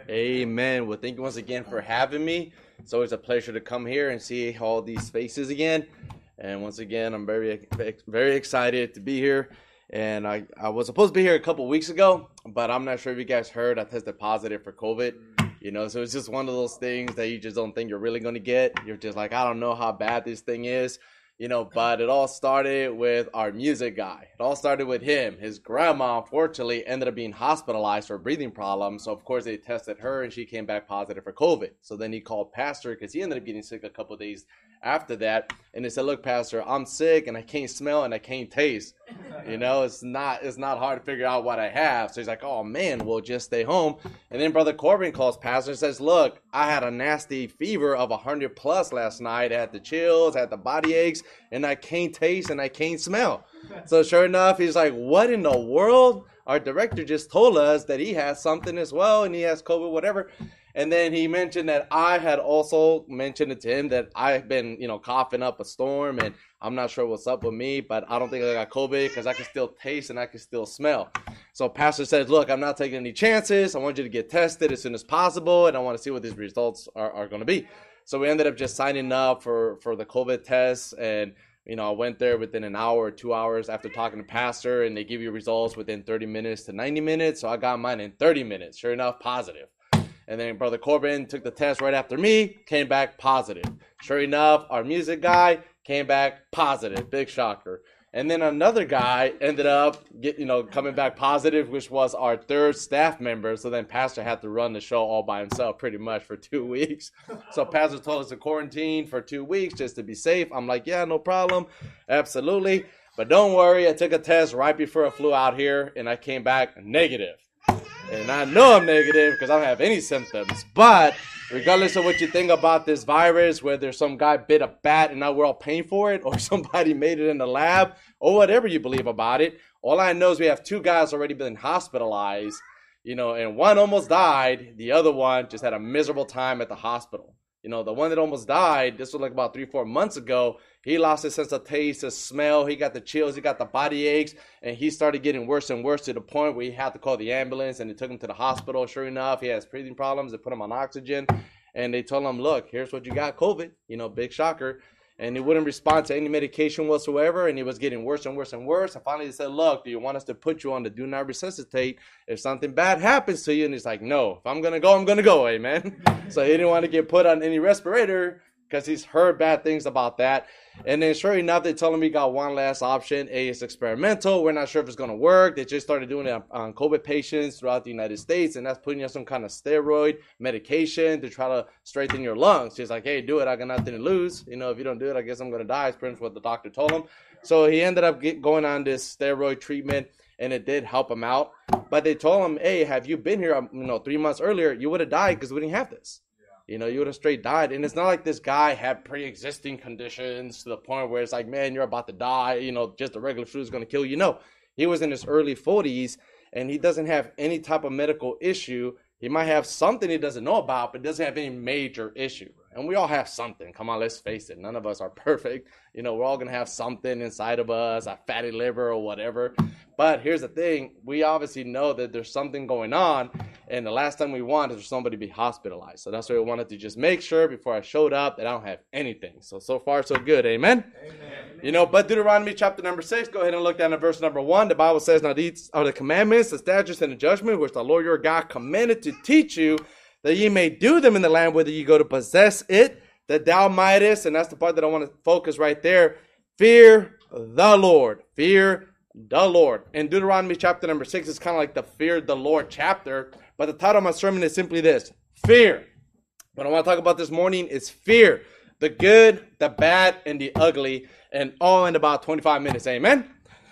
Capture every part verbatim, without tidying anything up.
Amen. Well, thank you once again for having me. It's always a pleasure to come here and see all these faces again. And once again, I'm very, very excited to be here. And I, I was supposed to be here a couple weeks ago, but I'm not sure if you guys heard I tested positive for COVID. You know, so it's just one of those things that you just don't think you're really going to get. You're just like, I don't know how bad this thing is. You know, but it all started with our music guy. It all started with him. His grandma, unfortunately, ended up being hospitalized for breathing problems. So, of course, they tested her, and she came back positive for COVID. So then he called Pastor because he ended up getting sick a couple of days after that. And he said, look, Pastor, I'm sick, and I can't smell, and I can't taste. You know, it's not it's not hard to figure out what I have. So he's like, oh, man, we'll just stay home. And then Brother Corbin calls Pastor and says, look, I had a nasty fever of one hundred plus last night. I had the chills, I had the body aches, and I can't taste and I can't smell. So sure enough, he's like, what in the world? Our director just told us that he has something as well, and he has COVID, whatever. And then he mentioned that I had also mentioned it to him that I've been, you know, coughing up a storm, and I'm not sure what's up with me, but I don't think I got COVID because I can still taste and I can still smell. So Pastor says, look, I'm not taking any chances. I want you to get tested as soon as possible, and I want to see what these results are, are going to be. So we ended up just signing up for, for the COVID test, and you know, I went there within an hour or two hours after talking to Pastor, and they give you results within thirty minutes to ninety minutes. So I got mine in thirty minutes. Sure enough, positive. And then Brother Corbin took the test right after me, came back positive. Sure enough, our music guy came back positive. Big shocker. And then another guy ended up get, you know, coming back positive, which was our third staff member. So then Pastor had to run the show all by himself pretty much for two weeks. So Pastor told us to quarantine for two weeks just to be safe. I'm like, yeah, no problem. Absolutely. But don't worry, I took a test right before I flew out here, and I came back negative. And I know I'm negative because I don't have any symptoms. But regardless of what you think about this virus, whether some guy bit a bat and now we're all paying for it, or somebody made it in the lab, or whatever you believe about it, all I know is we have two guys already been hospitalized, you know, and one almost died. The other one just had a miserable time at the hospital. You know, the one that almost died, this was like about three, four months ago. He lost his sense of taste, his smell. He got the chills. He got the body aches. And he started getting worse and worse to the point where he had to call the ambulance. And they took him to the hospital. Sure enough, he has breathing problems. They put him on oxygen. And they told him, look, here's what you got, COVID. You know, big shocker. And he wouldn't respond to any medication whatsoever. And he was getting worse and worse and worse. And finally they said, look, do you want us to put you on the do not resuscitate if something bad happens to you? And he's like, no, if I'm going to go, I'm going to go, amen. So he didn't want to get put on any respirator because he's heard bad things about that. And then sure enough, they told him we got one last option. A, it's experimental. We're not sure if it's going to work. They just started doing it on COVID patients throughout the United States. And that's putting you on some kind of steroid medication to try to strengthen your lungs. He's like, hey, do it. I got nothing to lose. You know, if you don't do it, I guess I'm going to die. It's pretty much what the doctor told him. So he ended up get, going on this steroid treatment, and it did help him out. But they told him, hey, have you been here, you know, three months earlier, you would have died because we didn't have this. You know, you would have straight died. And it's not like this guy had pre-existing conditions to the point where it's like, man, you're about to die. You know, just the regular flu is going to kill you. No, he was in his early forties, and he doesn't have any type of medical issue. He might have something he doesn't know about, but doesn't have any major issue. And we all have something. Come on, let's face it. None of us are perfect. You know, we're all going to have something inside of us, a fatty liver or whatever. But here's the thing. We obviously know that there's something going on. And the last time we want is for somebody to be hospitalized. So that's why we wanted to just make sure before I showed up that I don't have anything. So, so far, so good. Amen? Amen. You know, but Deuteronomy chapter number six, go ahead and look down at verse number one. The Bible says, now these are the commandments, the statutes, and the judgment which the Lord your God commanded to teach you, that ye may do them in the land whither ye go to possess it, that thou mightest, and that's the part that I want to focus right there, fear the Lord. Fear the Lord. In Deuteronomy chapter number six, it's kind of like the fear the Lord chapter, but the title of my sermon is simply this, fear. What I want to talk about this morning is fear. The good, the bad, and the ugly, and all in about twenty-five minutes. Amen?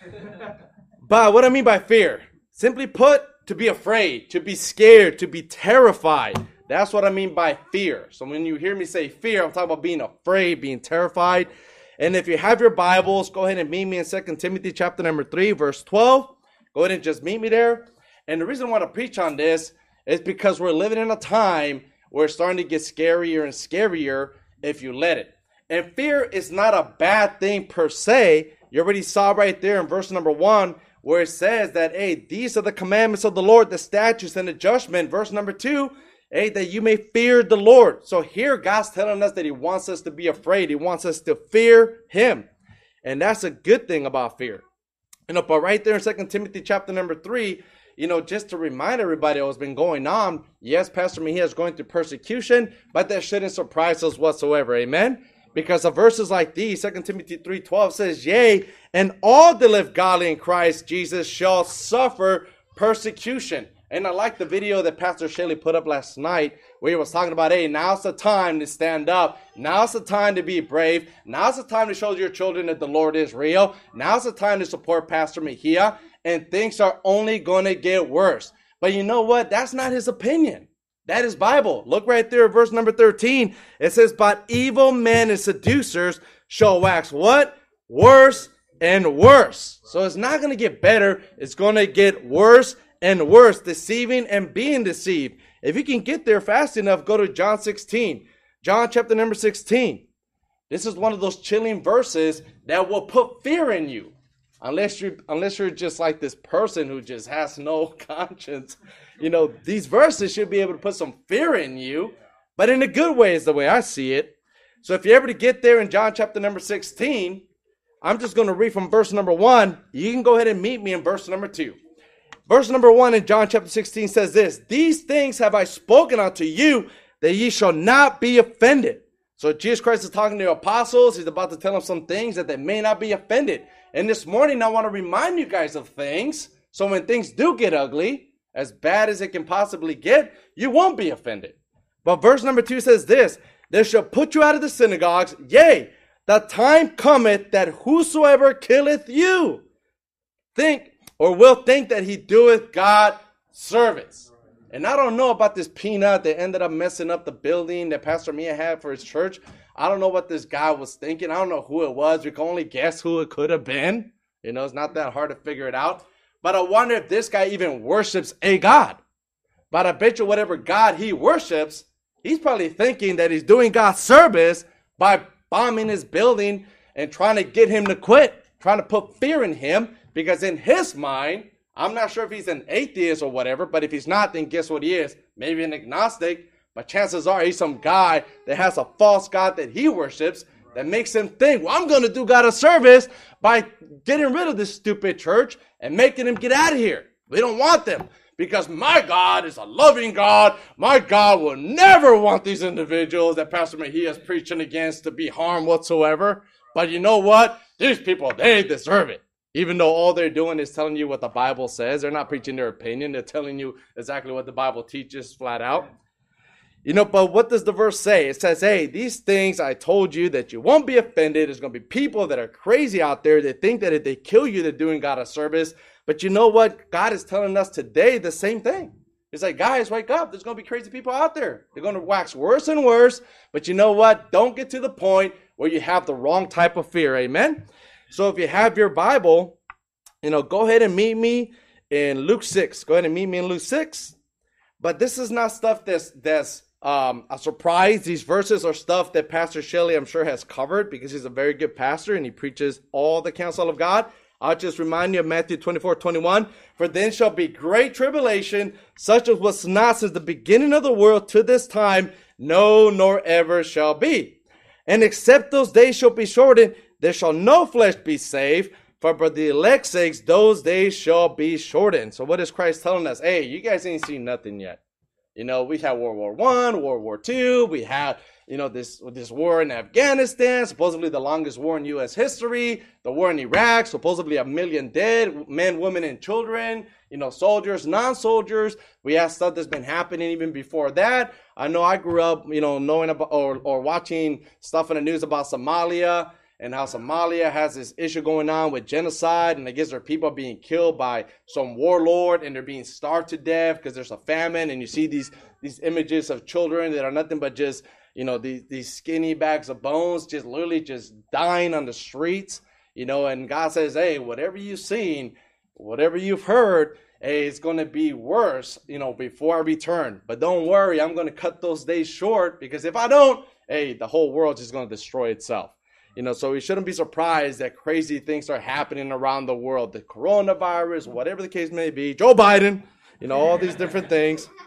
But what I mean by fear, simply put, to be afraid, to be scared, to be terrified. That's what I mean by fear. So when you hear me say fear, I'm talking about being afraid, being terrified. And if you have your Bibles, go ahead and meet me in Second Timothy chapter number three, verse twelve. Go ahead and just meet me there. And the reason I want to preach on this is because we're living in a time where it's starting to get scarier and scarier if you let it. And fear is not a bad thing per se. You already saw right there in verse number one, where it says that, hey, these are the commandments of the Lord, the statutes and the judgment. Verse number two, Hey, that you may fear the Lord. So here God's telling us that he wants us to be afraid. He wants us to fear him. And that's a good thing about fear. You know, but right there in Second Timothy chapter number three, you know, just to remind everybody what's been going on, yes, Pastor Mejia is going through persecution, but that shouldn't surprise us whatsoever. Amen? Because of verses like these, Second Timothy three twelve says, yea, and all that live godly in Christ Jesus shall suffer persecution. And I like the video that Pastor Shelley put up last night where he was talking about, hey, now's the time to stand up. Now's the time to be brave. Now's the time to show your children that the Lord is real. Now's the time to support Pastor Mejia. And things are only going to get worse. But you know what? That's not his opinion. That is Bible. Look right there at verse number thirteen. It says, but evil men and seducers shall wax what? Worse and worse. So it's not going to get better. It's going to get worse and worse, deceiving and being deceived. If you can get there fast enough, go to John sixteen. John chapter number sixteen. This is one of those chilling verses that will put fear in you. Unless you're, unless you're just like this person who just has no conscience. You know, these verses should be able to put some fear in you, but in a good way is the way I see it. So if you're able to get there in John chapter number sixteen, I'm just going to read from verse number one. You can go ahead and meet me in verse number two. Verse number one in John chapter sixteen says this, these things have I spoken unto you, that ye shall not be offended. So Jesus Christ is talking to the apostles. He's about to tell them some things that they may not be offended. And this morning, I want to remind you guys of things. So when things do get ugly, as bad as it can possibly get, you won't be offended. But verse number two says this, they shall put you out of the synagogues. Yea, the time cometh that whosoever killeth you, think or will think that he doeth God service. And I don't know about this peanut that ended up messing up the building that Pastor Mejia had for his church. I don't know what this guy was thinking. I don't know who it was. We can only guess who it could have been. You know, it's not that hard to figure it out. But I wonder if this guy even worships a God. But I bet you whatever God he worships, he's probably thinking that he's doing God's service by bombing his building and trying to get him to quit, trying to put fear in him. Because in his mind, I'm not sure if he's an atheist or whatever, but if he's not, then guess what he is? Maybe an agnostic, but chances are he's some guy that has a false God that he worships that makes him think, well, I'm going to do God a service by getting rid of this stupid church and making him get out of here. We don't want them because my God is a loving God. My God will never want these individuals that Pastor Mejia is preaching against to be harmed whatsoever. But you know what? These people, they deserve it. Even though all they're doing is telling you what the Bible says. They're not preaching their opinion. They're telling you exactly what the Bible teaches flat out. You know, but what does the verse say? It says, hey, these things I told you that you won't be offended. There's going to be people that are crazy out there that think that if they kill you, they're doing God a service. But you know what? God is telling us today the same thing. It's like, guys, wake up. There's going to be crazy people out there. They're going to wax worse and worse. But you know what? Don't get to the point where you have the wrong type of fear. Amen? So if you have your Bible, you know, go ahead and meet me in Luke six. Go ahead and meet me in Luke six. But this is not stuff that's, that's um, a surprise. These verses are stuff that Pastor Shelley, I'm sure, has covered because he's a very good pastor and he preaches all the counsel of God. I'll just remind you of Matthew twenty-four twenty-one. For then shall be great tribulation, such as was not since the beginning of the world to this time, no, nor ever shall be. And except those days shall be shortened, there shall no flesh be saved, for by the elect's sakes, those days shall be shortened. So what is Christ telling us? Hey, you guys ain't seen nothing yet. You know, we had World War One, World War Two. We had, you know, this, this war in Afghanistan, supposedly the longest war in U S history. The war in Iraq, supposedly a million dead, men, women, and children. You know, soldiers, non-soldiers. We have stuff that's been happening even before that. I know I grew up, you know, knowing about or, or watching stuff in the news about Somalia. And how Somalia has this issue going on with genocide. And I guess there are people being killed by some warlord and they're being starved to death because there's a famine. And you see these, these images of children that are nothing but just, you know, these, these skinny bags of bones, just literally just dying on the streets. You know, and God says, hey, whatever you've seen, whatever you've heard, hey, it's going to be worse, you know, before I return. But don't worry, I'm going to cut those days short because if I don't, hey, the whole world is going to destroy itself. You know, so we shouldn't be surprised that crazy things are happening around the world. The coronavirus, whatever the case may be, Joe Biden, you know, all these different things.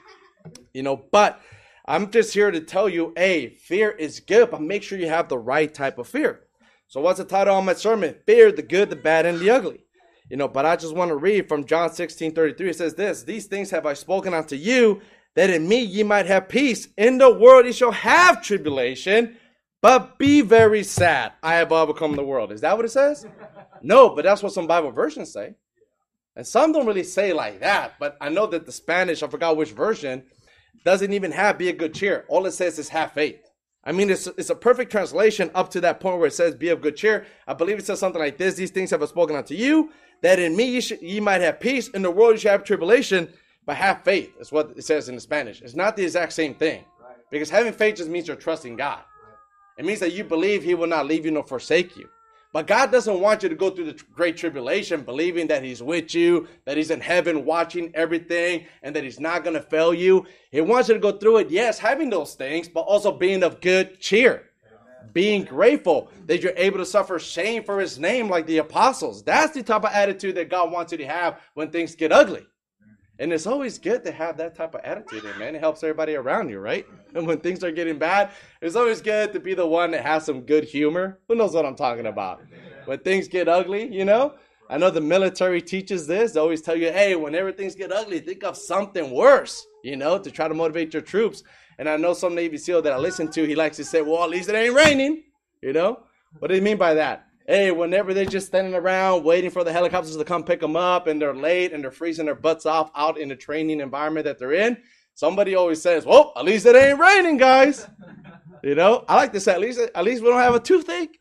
You know, but I'm just here to tell you, hey, fear is good, but make sure you have the right type of fear. So what's the title of my sermon? Fear, the good, the bad, and the ugly. You know, but I just want to read from John sixteen thirty-three. It says this, these things have I spoken unto you, that in me ye might have peace. In the world ye shall have tribulation, but be very sad. I have overcome the world. Is that what it says? No, but that's what some Bible versions say. And some don't really say like that, but I know that the Spanish, I forgot which version, doesn't even have be of good cheer. All it says is have faith. I mean, it's, it's a perfect translation up to that point where it says be of good cheer. I believe it says something like this. These things have I spoken unto you, that in me ye, sh- ye might have peace. In the world you shall have tribulation, but have faith. That's what it says in the Spanish. It's not the exact same thing. Because having faith just means you're trusting God. It means that you believe he will not leave you nor forsake you. But God doesn't want you to go through the great tribulation believing that he's with you, that he's in heaven watching everything, and that he's not going to fail you. He wants you to go through it, yes, having those things, but also being of good cheer. Being grateful that you're able to suffer shame for his name like the apostles. That's the type of attitude that God wants you to have when things get ugly. And it's always good to have that type of attitude, man. It helps everybody around you, right? And when things are getting bad, it's always good to be the one that has some good humor. Who knows what I'm talking about? When things get ugly, you know? I know the military teaches this. They always tell you, hey, whenever things get ugly, think of something worse, you know, to try to motivate your troops. And I know some Navy SEAL that I listen to, he likes to say, well, at least it ain't raining, you know? What do you mean by that? Hey, whenever they're just standing around waiting for the helicopters to come pick them up and they're late and they're freezing their butts off out in the training environment that they're in, somebody always says, well, at least it ain't raining, guys. You know, I like to say, at least at least we don't have a toothache.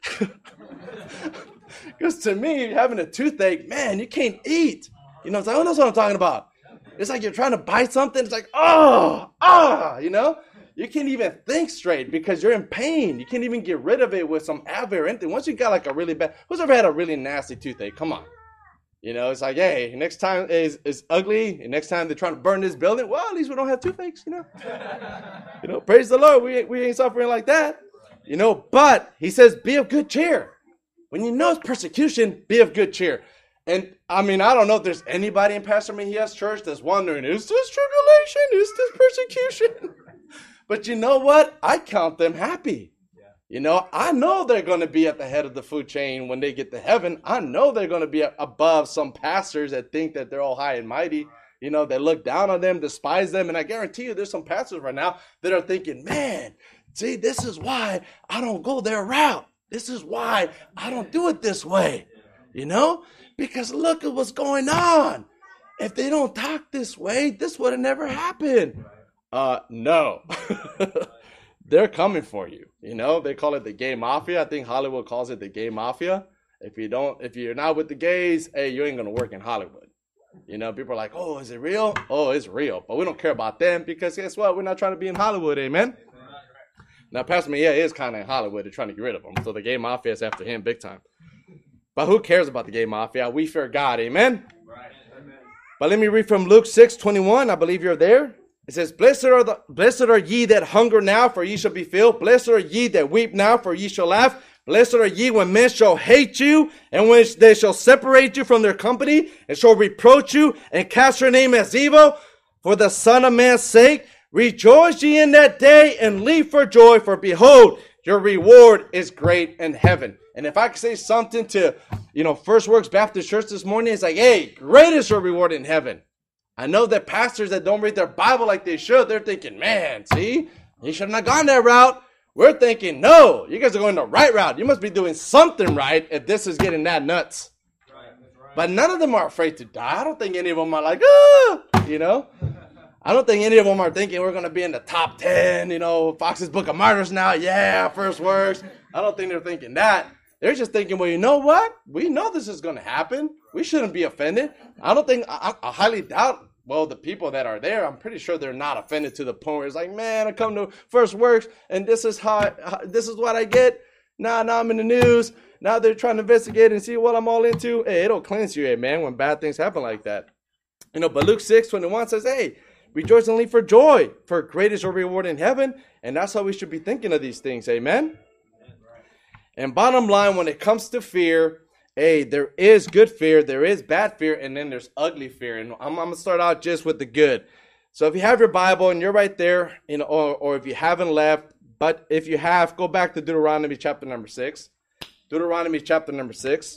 Because to me, having a toothache, man, you can't eat. You know, it's like, oh, that's what I'm talking about. It's like you're trying to bite something. It's like, oh, ah, you know. You can't even think straight because you're in pain. You can't even get rid of it with some Advil or anything. Once you got like a really bad, who's ever had a really nasty toothache? Come on. You know, it's like, hey, next time is is ugly. And next time they're trying to burn this building, well, at least we don't have toothaches, you know. You know, praise the Lord. We, we ain't suffering like that. You know, but he says, be of good cheer. When you know it's persecution, be of good cheer. And I mean, I don't know if there's anybody in Pastor Mejia's church that's wondering, is this tribulation? Is this persecution? But you know what? I count them happy. Yeah. You know, I know they're going to be at the head of the food chain when they get to heaven. I know they're going to be above some pastors that think that they're all high and mighty. You know, they look down on them, despise them. And I guarantee you there's some pastors right now that are thinking, man, see, this is why I don't go their route. This is why I don't do it this way. You know, because look at what's going on. If they don't talk this way, this would have never happened. Uh, no, they're coming for you. You know, they call it the gay mafia. I think Hollywood calls it the gay mafia. If you don't, if you're not with the gays, hey, you ain't going to work in Hollywood. You know, people are like, oh, is it real? Oh, it's real. But we don't care about them because guess what? We're not trying to be in Hollywood. Amen. Now, Pastor Mejia is kind of in Hollywood. They're trying to get rid of him. So the gay mafia is after him big time. But who cares about the gay mafia? We fear God. Amen. Right. But let me read from Luke six twenty-one. I believe you're there. It says, blessed are, the, blessed are ye that hunger now, for ye shall be filled. Blessed are ye that weep now, for ye shall laugh. Blessed are ye when men shall hate you, and when they shall separate you from their company, and shall reproach you, and cast your name as evil, for the Son of Man's sake. Rejoice ye in that day, and leap for joy, for behold, your reward is great in heaven. And if I could say something to, you know, First Works Baptist Church this morning, it's like, hey, great is your reward in heaven. I know that pastors that don't read their Bible like they should, they're thinking, man, see, you should not have gone that route. We're thinking, no, you guys are going the right route. You must be doing something right if this is getting that nuts. Right, right. But none of them are afraid to die. I don't think any of them are like, ah, you know. I don't think any of them are thinking we're going to be in the top ten, you know, Fox's Book of Martyrs now. Yeah, First Works. I don't think they're thinking that. They're just thinking, well, you know what? We know this is going to happen. We shouldn't be offended. I don't think, I, I highly doubt, well, the people that are there, I'm pretty sure they're not offended to the point where it's like, man, I come to First Works and this is how, how this is what I get. Now, now I'm in the news. Now they're trying to investigate and see what I'm all into. Hey, it'll cleanse you, hey, man, when bad things happen like that. You know, but Luke six twenty-one says, hey, rejoice and leap for joy, for great is your reward in heaven. And that's how we should be thinking of these things. Amen. And bottom line, when it comes to fear, hey, there is good fear, there is bad fear, and then there's ugly fear. And I'm, I'm going to start out just with the good. So if you have your Bible and you're right there, you know, or, or if you haven't left, but if you have, go back to Deuteronomy chapter number six. Deuteronomy chapter number six.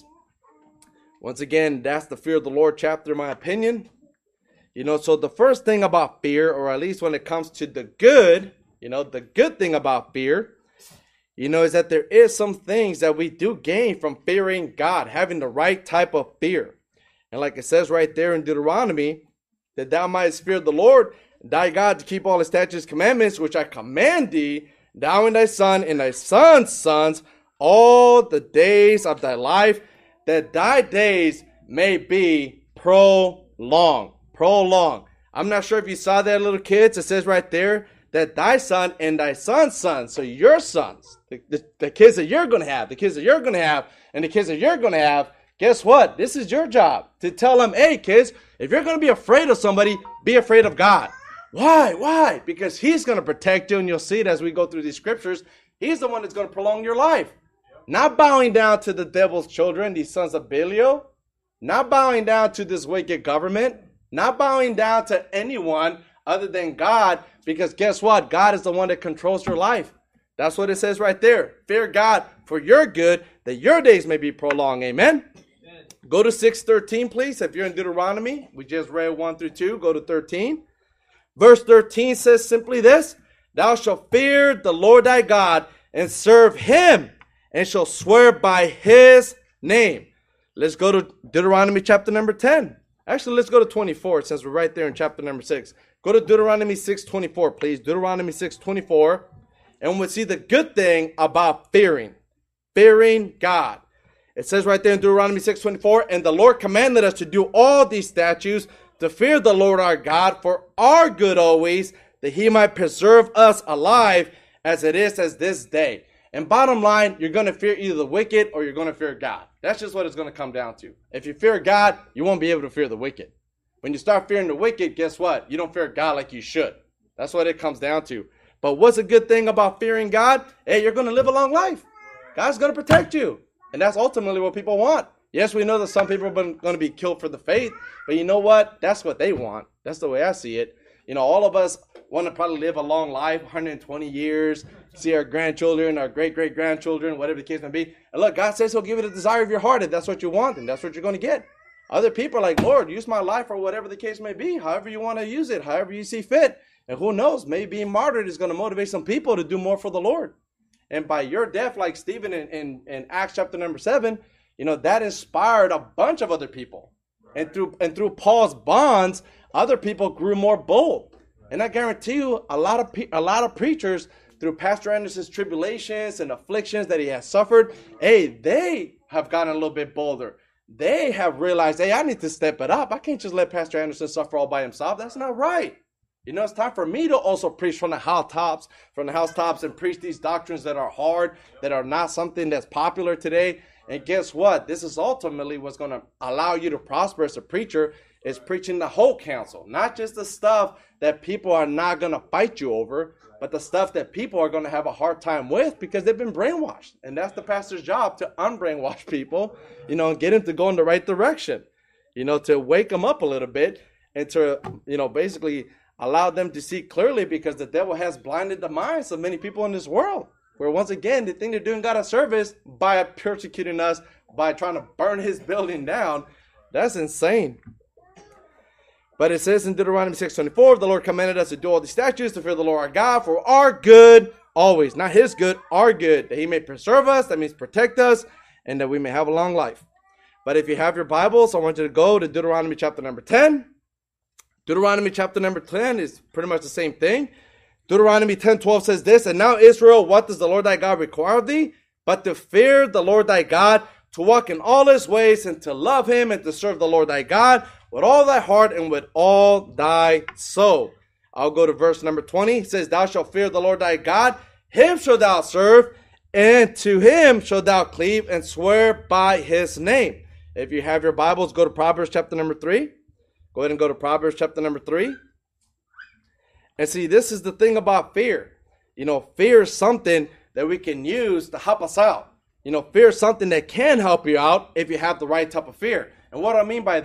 Once again, that's the fear of the Lord chapter, in my opinion. You know, so the first thing about fear, or at least when it comes to the good, you know, the good thing about fear, you know, is that there is some things that we do gain from fearing God, having the right type of fear. And like it says right there in Deuteronomy, that thou mightest fear the Lord, thy God, to keep all his statutes, commandments, which I command thee, thou and thy son and thy son's sons, all the days of thy life, that thy days may be prolonged. Prolonged. I'm not sure if you saw that, little kids. It says right there that thy son and thy son's sons, so your sons, the, the, the kids that you're going to have, the kids that you're going to have, and the kids that you're going to have, guess what? This is your job to tell them, hey, kids, if you're going to be afraid of somebody, be afraid of God. Why? Why? Because he's going to protect you, and you'll see it as we go through these scriptures. He's the one that's going to prolong your life. Not bowing down to the devil's children, these sons of Belial. Not bowing down to this wicked government. Not bowing down to anyone other than God, because guess what? God is the one that controls your life. That's what it says right there. Fear God for your good, that your days may be prolonged. Amen? Amen. Go to six thirteen, please. If you're in Deuteronomy, we just read one through two. Go to thirteen. Verse thirteen says simply this: thou shalt fear the Lord thy God and serve him, and shall swear by his name. Let's go to Deuteronomy chapter number ten. Actually, let's go to twenty-four, since we're right there in chapter number six. Go to Deuteronomy six twenty-four, please. Deuteronomy six twenty-four. And we'll see the good thing about fearing. Fearing God. It says right there in Deuteronomy six twenty-four, and the Lord commanded us to do all these statutes, to fear the Lord our God for our good always, that he might preserve us alive as it is as this day. And bottom line, you're going to fear either the wicked or you're going to fear God. That's just what it's going to come down to. If you fear God, you won't be able to fear the wicked. When you start fearing the wicked, guess what? You don't fear God like you should. That's what it comes down to. But what's a good thing about fearing God? Hey, you're going to live a long life. God's going to protect you. And that's ultimately what people want. Yes, we know that some people are going to be killed for the faith. But you know what? That's what they want. That's the way I see it. You know, all of us want to probably live a long life, one hundred twenty years, see our grandchildren, our great-great-grandchildren, whatever the case may be. And look, God says he'll give you the desire of your heart if that's what you want, and that's what you're going to get. Other people are like, Lord, use my life or whatever the case may be, however you want to use it, however you see fit. And who knows, maybe being martyred is going to motivate some people to do more for the Lord. And by your death, like Stephen in, in, in Acts chapter number seven, you know, that inspired a bunch of other people. And through and through Paul's bonds, other people grew more bold. And I guarantee you, a lot of pe- a lot of preachers, through Pastor Anderson's tribulations and afflictions that he has suffered, hey, they have gotten a little bit bolder. They have realized, hey, I need to step it up. I can't just let Pastor Anderson suffer all by himself. That's not right. You know, it's time for me to also preach from the housetops, from the housetops, and preach these doctrines that are hard, that are not something that's popular today. And guess what? This is ultimately what's going to allow you to prosper as a preacher, is preaching the whole counsel, not just the stuff that people are not going to fight you over, but the stuff that people are going to have a hard time with because they've been brainwashed. And that's the pastor's job, to unbrainwash people, you know, and get them to go in the right direction, you know, to wake them up a little bit and to, you know, basically allow them to see clearly, because the devil has blinded the minds of many people in this world, where once again, they think they're doing God a service by persecuting us, by trying to burn his building down. That's insane. But it says in Deuteronomy six twenty-four, the Lord commanded us to do all these statutes, to fear the Lord our God for our good always. Not his good, our good. That he may preserve us, that means protect us, and that we may have a long life. But if you have your Bibles, I want you to go to Deuteronomy chapter number ten. Deuteronomy chapter number ten is pretty much the same thing. Deuteronomy ten twelve says this: and now Israel, what does the Lord thy God require of thee? But to fear the Lord thy God, to walk in all his ways, and to love him, and to serve the Lord thy God with all thy heart and with all thy soul. I'll go to verse number twenty. It says, thou shalt fear the Lord thy God, him shalt thou serve, and to him shalt thou cleave, and swear by his name. If you have your Bibles, go to Proverbs chapter number three. Go ahead and go to Proverbs chapter number three. And see, this is the thing about fear. You know, fear is something that we can use to help us out. You know, fear is something that can help you out if you have the right type of fear. And what do I mean by that?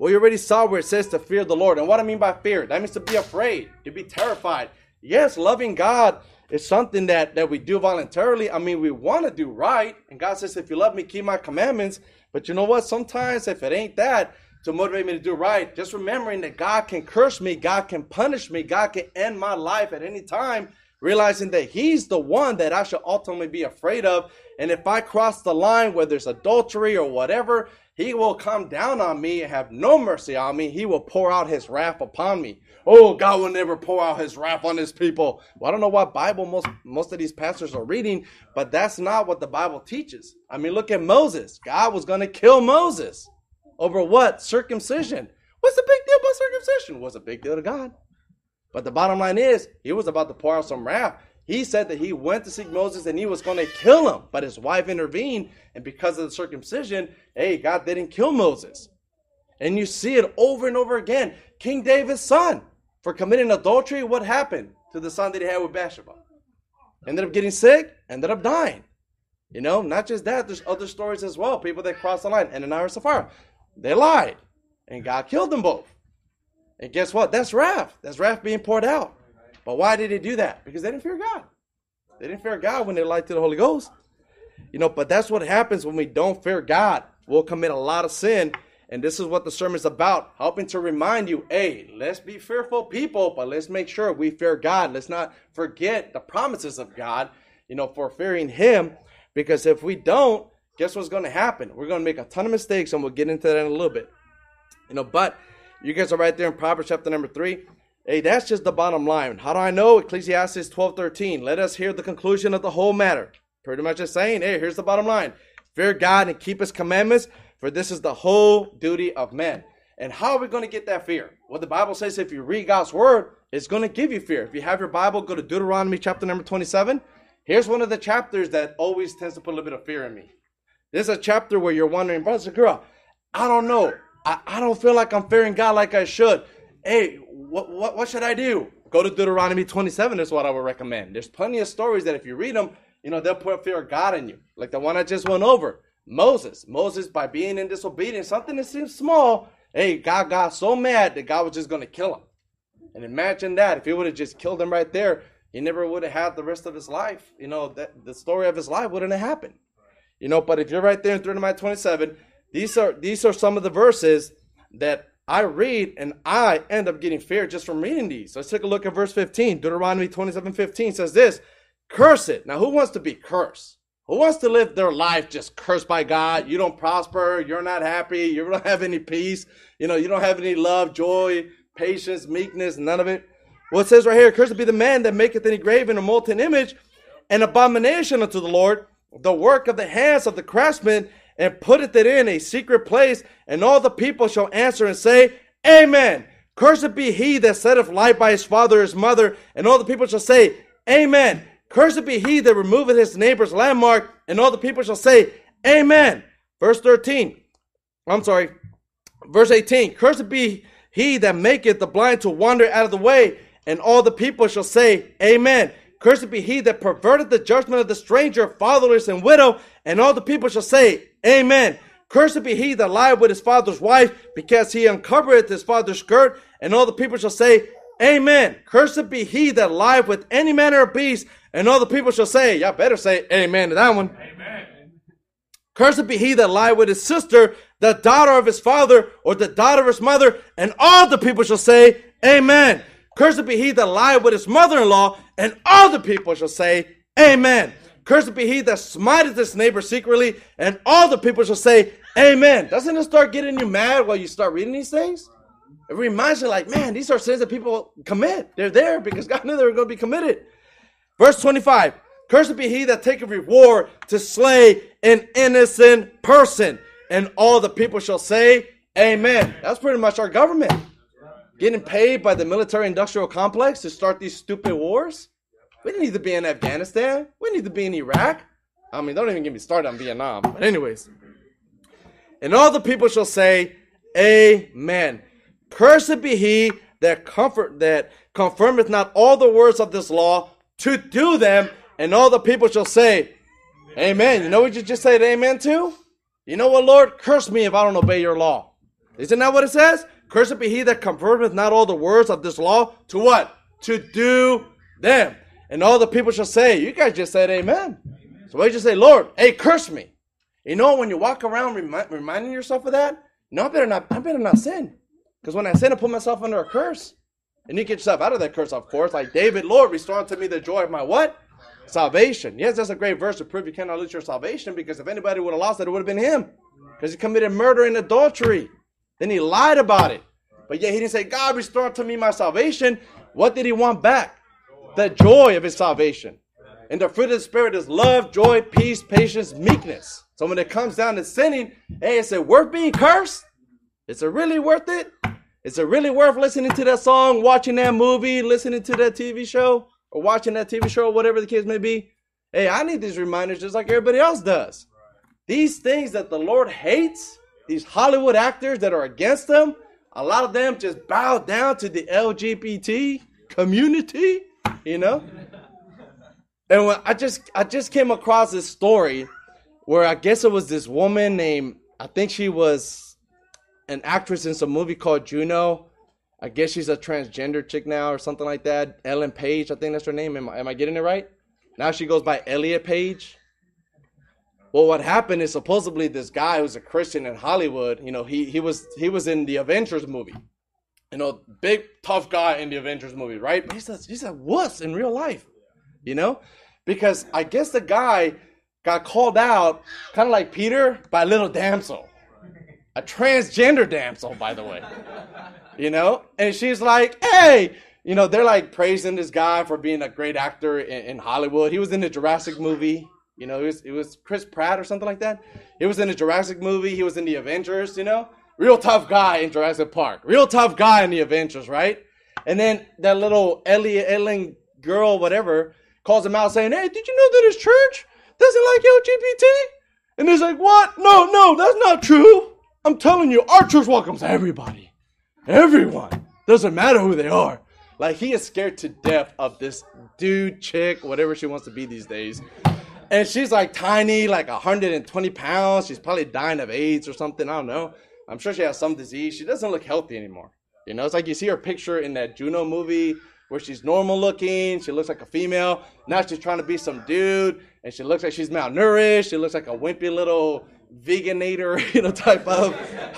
Well, you already saw where it says to fear the Lord. And what I mean by fear, that means to be afraid, to be terrified. Yes, loving God is something that, that we do voluntarily. I mean, we want to do right. And God says, if you love me, keep my commandments. But you know what? Sometimes if it ain't that to motivate me to do right, just remembering that God can curse me, God can punish me, God can end my life at any time, realizing that he's the one that I should ultimately be afraid of. And if I cross the line, whether it's adultery or whatever, he will come down on me and have no mercy on me. He will pour out his wrath upon me. Oh, God will never pour out his wrath on his people. Well, I don't know what Bible most, most of these pastors are reading, but that's not what the Bible teaches. I mean, look at Moses. God was going to kill Moses over what? Circumcision. What's the big deal about circumcision? What's a big deal to God? But the bottom line is, he was about to pour out some wrath. He said that he went to seek Moses and he was going to kill him. But his wife intervened. And because of the circumcision, hey, God didn't kill Moses. And you see it over and over again. King David's son, for committing adultery, what happened to the son that he had with Bathsheba? Ended up getting sick, ended up dying. You know, not just that, there's other stories as well. People that crossed the line. Ananias and Sapphira, they lied. And God killed them both. And guess what? That's wrath. That's wrath being poured out. But why did they do that? Because they didn't fear God. They didn't fear God when they lied to the Holy Ghost. You know, but that's what happens when we don't fear God. We'll commit a lot of sin. And this is what the sermon is about. Helping to remind you, hey, let's be fearful people, but let's make sure we fear God. Let's not forget the promises of God, you know, for fearing him. Because if we don't, guess what's going to happen? We're going to make a ton of mistakes, and we'll get into that in a little bit. You know, but you guys are right there in Proverbs chapter number three. Hey, that's just the bottom line. How do I know? Ecclesiastes twelve thirteen. Let us hear the conclusion of the whole matter. Pretty much just saying, hey, here's the bottom line. Fear God and keep his commandments, for this is the whole duty of men. And how are we going to get that fear? Well, the Bible says if you read God's word, it's going to give you fear. If you have your Bible, go to Deuteronomy chapter number twenty-seven. Here's one of the chapters that always tends to put a little bit of fear in me. This is a chapter where you're wondering, brother, girl, I don't know. I, I don't feel like I'm fearing God like I should. Hey, what, what what should I do? Go to Deuteronomy twenty-seven is what I would recommend. There's plenty of stories that if you read them, you know, they'll put fear of God in you. Like the one I just went over. Moses. Moses, by being in disobedience, something that seems small, hey, God got so mad that God was just going to kill him. And imagine that. If he would have just killed him right there, he never would have had the rest of his life. You know, that the story of his life wouldn't have happened. You know, but if you're right there in Deuteronomy twenty-seven, these are these are some of the verses that I read, and I end up getting fear just from reading these. So let's take a look at verse fifteen. Deuteronomy twenty-seven fifteen says this, curse it. Now, who wants to be cursed? Who wants to live their life just cursed by God? You don't prosper. You're not happy. You don't have any peace. You know, you don't have any love, joy, patience, meekness, none of it. Well, it says right here, cursed be the man that maketh any graven or molten image, an abomination unto the Lord, the work of the hands of the craftsman, and putteth it in a secret place, and all the people shall answer and say, Amen. Cursed be he that setteth light by his father or his mother, and all the people shall say, Amen. Cursed be he that removeth his neighbor's landmark, and all the people shall say, Amen. Verse thirteen. I'm sorry. Verse eighteen. Cursed be he that maketh the blind to wander out of the way, and all the people shall say, Amen. Cursed be he that perverteth the judgment of the stranger, fatherless, and widow, and all the people shall say, Amen. Cursed be he that lieth with his father's wife, because he uncovereth his father's skirt, and all the people shall say, Amen. Cursed be he that lieth with any manner of beast, and all the people shall say, y'all better say amen to that one. Amen. Cursed be he that lieth with his sister, the daughter of his father, or the daughter of his mother, and all the people shall say, Amen. Cursed be he that lieth with his mother-in-law, and all the people shall say, Amen. Cursed be he that smiteth his neighbor secretly, and all the people shall say, Amen. Doesn't it start getting you mad while you start reading these things? It reminds you like, man, these are sins that people commit. They're there because God knew they were going to be committed. Verse twenty-five, cursed be he that taketh reward to slay an innocent person, and all the people shall say, Amen. That's pretty much our government. Getting paid by the military-industrial complex to start these stupid wars. We didn't need to be in Afghanistan. We need to be in Iraq. I mean, don't even get me started on Vietnam. But anyways. And all the people shall say, Amen. Cursed be he that comfort that confirmeth not all the words of this law to do them, and all the people shall say, Amen. You know what you just said amen to? You know what, Lord? Curse me if I don't obey your law. Isn't that what it says? Cursed be he that confirmeth not all the words of this law. To what? To do them. And all the people shall say, you guys just said amen. amen. So why just say, Lord, hey, curse me. You know, when you walk around remi- reminding yourself of that, no, I better not, I better not sin. Because when I sin, I put myself under a curse. And you get yourself out of that curse, of course. Like David, Lord, restore unto me the joy of my what? Salvation. Yes, that's a great verse to prove you cannot lose your salvation, because if anybody would have lost it, it would have been him. Because he committed murder and adultery. Then he lied about it. But yet he didn't say, God, restore unto me my salvation. What did he want back? The joy of his salvation. And the fruit of the Spirit is love, joy, peace, patience, meekness. So when it comes down to sinning, hey, is it worth being cursed? Is it really worth it? Is it really worth listening to that song, watching that movie, listening to that T V show, or watching that T V show, whatever the case may be? Hey, I need these reminders just like everybody else does. These things that the Lord hates, these Hollywood actors that are against him, a lot of them just bow down to the L G B T community, you know? And when I just I just came across this story where I guess it was this woman named, I think she was an actress in some movie called Juno. I guess she's a transgender chick now or something like that. Ellen Page, I think that's her name. Am I, am I getting it right? Now she goes by Elliot Page. Well, what happened is supposedly this guy who's a Christian in Hollywood, you know, he he was he was in the Avengers movie. You know, big, tough guy in the Avengers movie, right? But he's a, he's a wuss in real life, you know? Because I guess the guy got called out, kind of like Peter, by a little damsel. A transgender damsel, by the way. You know? And she's like, hey! You know, they're like praising this guy for being a great actor in, in Hollywood. He was in the Jurassic movie. You know, it was, it was Chris Pratt or something like that. He was in the Jurassic movie. He was in the Avengers, you know? Real tough guy in Jurassic Park. Real tough guy in the Avengers, right? And then that little Ellie, Ellen girl, whatever, calls him out saying, hey, did you know that his church doesn't like L G B T? And he's like, what? No, no, that's not true. I'm telling you, our church welcomes everybody. Everyone. Doesn't matter who they are. Like, he is scared to death of this dude, chick, whatever she wants to be these days. And she's like tiny, like one hundred twenty pounds. She's probably dying of AIDS or something. I don't know. I'm sure she has some disease. She doesn't look healthy anymore. You know, it's like you see her picture in that Juno movie where she's normal looking. She looks like a female. Now she's trying to be some dude. And she looks like she's malnourished. She looks like a wimpy little veganator, you know, type of,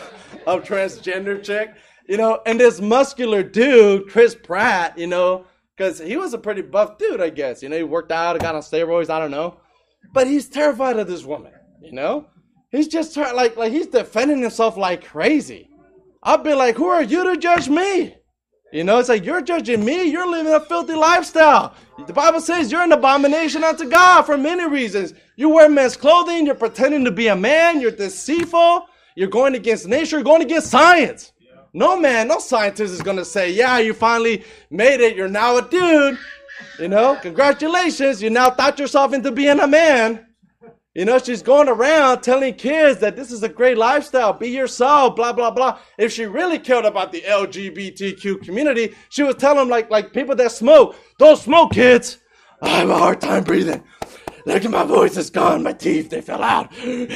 of transgender chick. You know, and this muscular dude, Chris Pratt, you know, because he was a pretty buff dude, I guess. You know, he worked out, got on steroids, I don't know. But he's terrified of this woman, you know? He's just ter- like, like he's defending himself like crazy. I'll be like, who are you to judge me? You know, it's like, you're judging me. You're living a filthy lifestyle. The Bible says you're an abomination unto God for many reasons. You wear men's clothing. You're pretending to be a man. You're deceitful. You're going against nature. You're going against science. No man, no scientist is going to say, yeah, you finally made it. You're now a dude. You know, congratulations. You now thought yourself into being a man. You know, she's going around telling kids that this is a great lifestyle. Be yourself, blah, blah, blah. If she really cared about the L G B T Q community, she would tell them, like, like people that smoke, don't smoke, kids. I have a hard time breathing. Look at my voice, it's gone. My teeth, they fell out.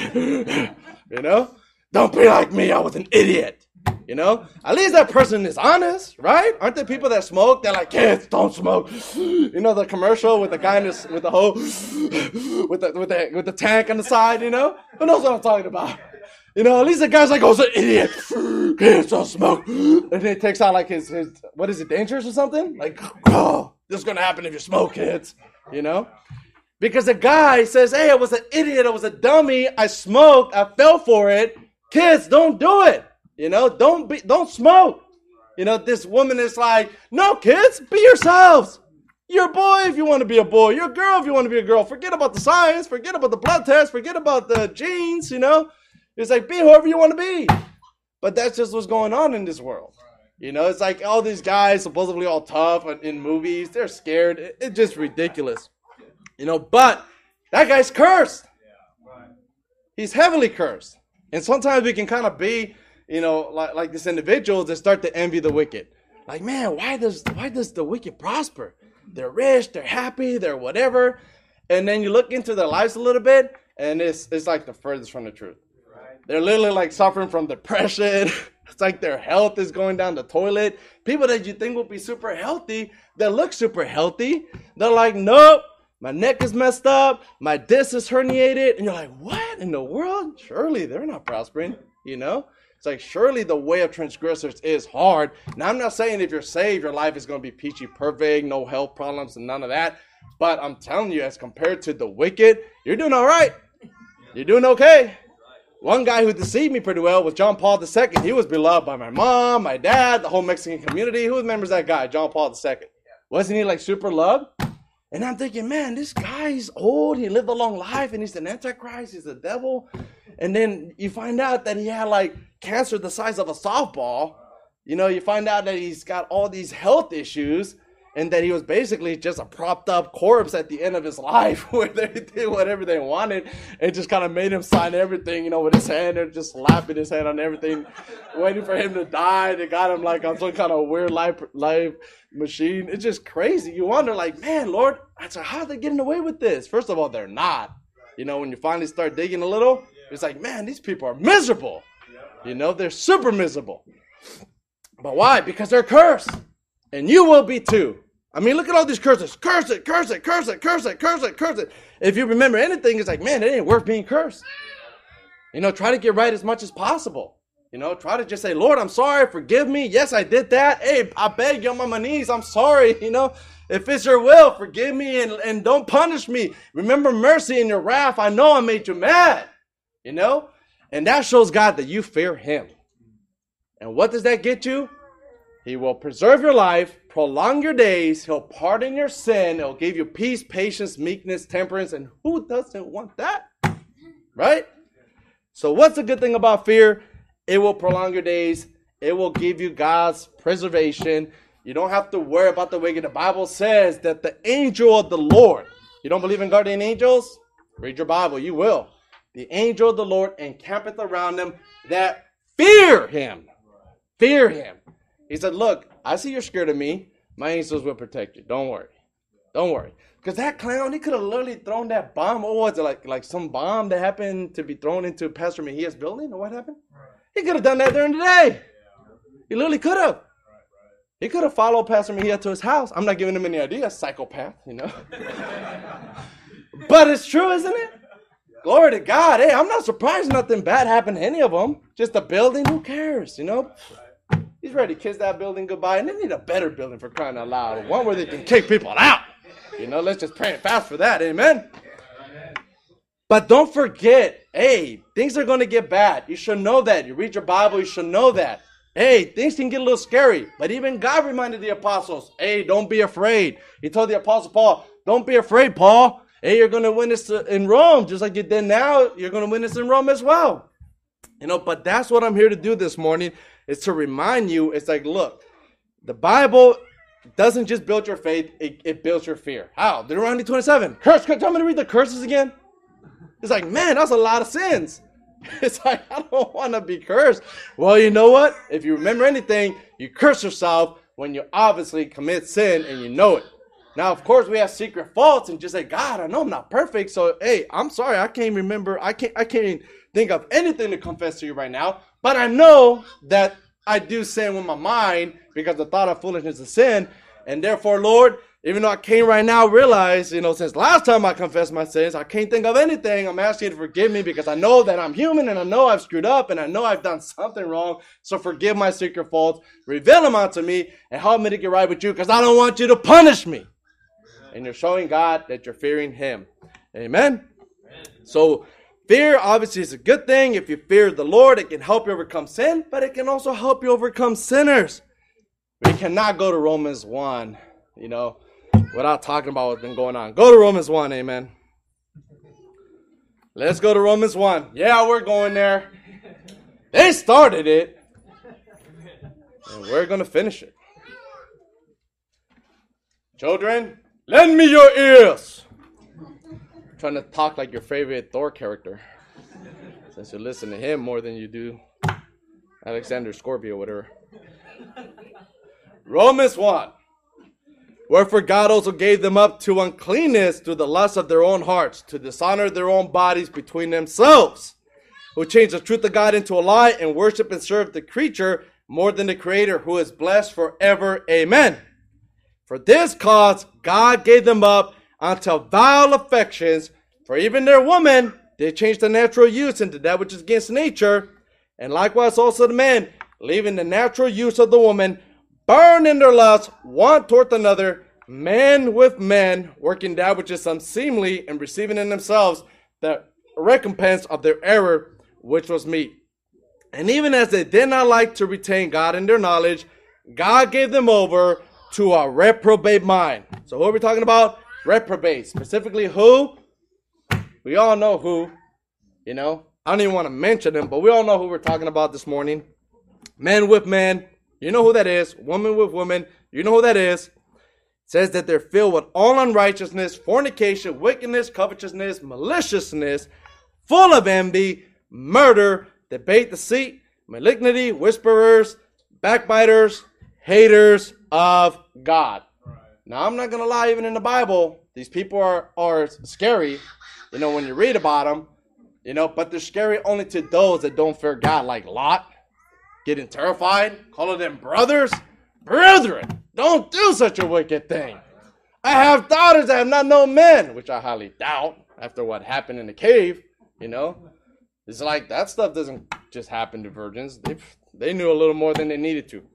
You know, don't be like me. I was an idiot. You know, at least that person is honest, right? Aren't there people that smoke? They're like, kids, don't smoke. You know, the commercial with the guy in this, with the whole, with the, with the, with the tank on the side, you know? Who knows what I'm talking about? You know, at least the guy's like, oh, it's an idiot. Kids, don't smoke. And then he takes out like his, his, what is it, dangerous or something? Like, oh, this is going to happen if you smoke, kids. You know? Because the guy says, hey, I was an idiot. I was a dummy. I smoked. I fell for it. Kids, don't do it. You know, don't be, don't smoke. You know, this woman is like, no, kids, be yourselves. You're a boy if you want to be a boy. You're a girl if you want to be a girl. Forget about the science. Forget about the blood test. Forget about the genes, you know. It's like, be whoever you want to be. But that's just what's going on in this world. You know, it's like all these guys supposedly all tough in movies. They're scared. It, it's just ridiculous. You know, but that guy's cursed. He's heavily cursed. And sometimes we can kind of be, you know, like, like this individual that start to envy the wicked. Like, man, why does why does the wicked prosper? They're rich, they're happy, they're whatever. And then you look into their lives a little bit, and it's it's like the furthest from the truth. They're literally like suffering from depression, It's like their health is going down the toilet. People that you think will be super healthy, that look super healthy, they're like, nope, my neck is messed up, my disc is herniated. And you're like, what in the world? Surely they're not prospering, you know? It's like, surely the way of transgressors is hard. Now, I'm not saying if you're saved, your life is going to be peachy perfect, no health problems and none of that. But I'm telling you, as compared to the wicked, you're doing all right. You're doing okay. One guy who deceived me pretty well was John Paul the Second. He was beloved by my mom, my dad, the whole Mexican community. Who remembers that guy, John Paul the Second? Wasn't he like super loved? And I'm thinking, man, this guy's old. He lived a long life and he's an antichrist. He's the devil. And then you find out that he had like cancer the size of a softball. You know, you find out that he's got all these health issues and that he was basically just a propped up corpse at the end of his life where they did whatever they wanted and just kind of made him sign everything, you know, with his hand and just slapping his hand on everything, waiting for him to die. They got him like on some kind of weird life, life machine. It's just crazy. You wonder like, man, Lord, I said, how are they getting away with this? First of all, they're not. You know, when you finally start digging a little, it's like, man, these people are miserable. You know, they're super miserable. But why? Because they're cursed. And you will be too. I mean, look at all these curses. Curse it, curse it, curse it, curse it, curse it, curse it. If you remember anything, it's like, man, it ain't worth being cursed. You know, try to get right as much as possible. You know, try to just say, Lord, I'm sorry, forgive me. Yes, I did that. Hey, I beg you on my knees. I'm sorry. You know, if it's your will, forgive me and, and don't punish me. Remember mercy in your wrath. I know I made you mad. You know, and that shows God that you fear him. And what does that get you? He will preserve your life, prolong your days. He'll pardon your sin. He'll give you peace, patience, meekness, temperance. And who doesn't want that? Right? So what's the good thing about fear? It will prolong your days. It will give you God's preservation. You don't have to worry about the wicked. The Bible says that the angel of the Lord. You don't believe in guardian angels? Read your Bible. You will. The angel of the Lord encampeth around them that fear him. Fear him. He said, look, I see you're scared of me. My angels will protect you. Don't worry. Don't worry. Because that clown, he could have literally thrown that bomb. What was it? Like, like some bomb that happened to be thrown into Pastor Mejia's building? Or what happened? He could have done that during the day. He literally could have. He could have followed Pastor Mejia to his house. I'm not giving him any ideas. Psychopath, you know. But it's true, isn't it? Glory to God. Hey, I'm not surprised nothing bad happened to any of them. Just a building, who cares, you know? He's ready to kiss that building goodbye. And they need a better building for crying out loud. One where they can kick people out. You know, let's just pray and fast for that. Amen? But don't forget, hey, things are going to get bad. You should know that. You read your Bible, you should know that. Hey, things can get a little scary. But even God reminded the apostles, hey, don't be afraid. He told the apostle Paul, don't be afraid, Paul. Hey, you're going to win this in Rome. Just like you did now, you're going to win this in Rome as well. You know, but that's what I'm here to do this morning, is to remind you. It's like, look, the Bible doesn't just build your faith, it, it builds your fear. How? Deuteronomy twenty-seven. Curse. Tell me to read the curses again. It's like, man, that's a lot of sins. It's like, I don't want to be cursed. Well, you know what? If you remember anything, you curse yourself when you obviously commit sin and you know it. Now, of course, we have secret faults and just say, God, I know I'm not perfect. So, hey, I'm sorry. I can't remember. I can't, I can't think of anything to confess to you right now. But I know that I do sin with my mind because the thought of foolishness is sin. And therefore, Lord, even though I can't right now realize, you know, since last time I confessed my sins, I can't think of anything. I'm asking you to forgive me because I know that I'm human and I know I've screwed up and I know I've done something wrong. So forgive my secret faults, reveal them unto me, and help me to get right with you because I don't want you to punish me. And you're showing God that you're fearing him. Amen? Amen. So fear obviously is a good thing. If you fear the Lord, it can help you overcome sin, but it can also help you overcome sinners. We cannot go to Romans one, you know, without talking about what's been going on. Go to Romans one, amen. Let's go to Romans one. Yeah, we're going there. They started it, and we're going to finish it. Children, lend me your ears. I'm trying to talk like your favorite Thor character, since you listen to him more than you do Alexander Scorpio, whatever. Romans one. Wherefore God also gave them up to uncleanness through the lust of their own hearts, to dishonor their own bodies between themselves, who change the truth of God into a lie and worship and serve the creature more than the Creator, who is blessed forever. Amen. For this cause God gave them up unto vile affections, for even their women they changed the natural use into that which is against nature, and likewise also the men, leaving the natural use of the woman, burn in their lust one toward another, men with men, working that which is unseemly, and receiving in themselves the recompense of their error, which was meat. And even as they did not like to retain God in their knowledge, God gave them over to a reprobate mind. So who are we talking about? Reprobate. Specifically who? We all know who. You know, I don't even want to mention them, but we all know who we're talking about this morning. Men with men. You know who that is. Woman with woman. You know who that is. It says that they're filled with all unrighteousness, fornication, wickedness, covetousness, maliciousness, full of envy, murder, debate, deceit, malignity, whisperers, backbiters, haters of God. Right. Now, I'm not going to lie, even in the Bible, these people are, are scary, you know, when you read about them, you know, but they're scary only to those that don't fear God, like Lot, getting terrified, calling them brothers. Brethren, don't do such a wicked thing. I have daughters that have not known men, which I highly doubt after what happened in the cave, you know. It's like that stuff doesn't just happen to virgins. They they knew a little more than they needed to.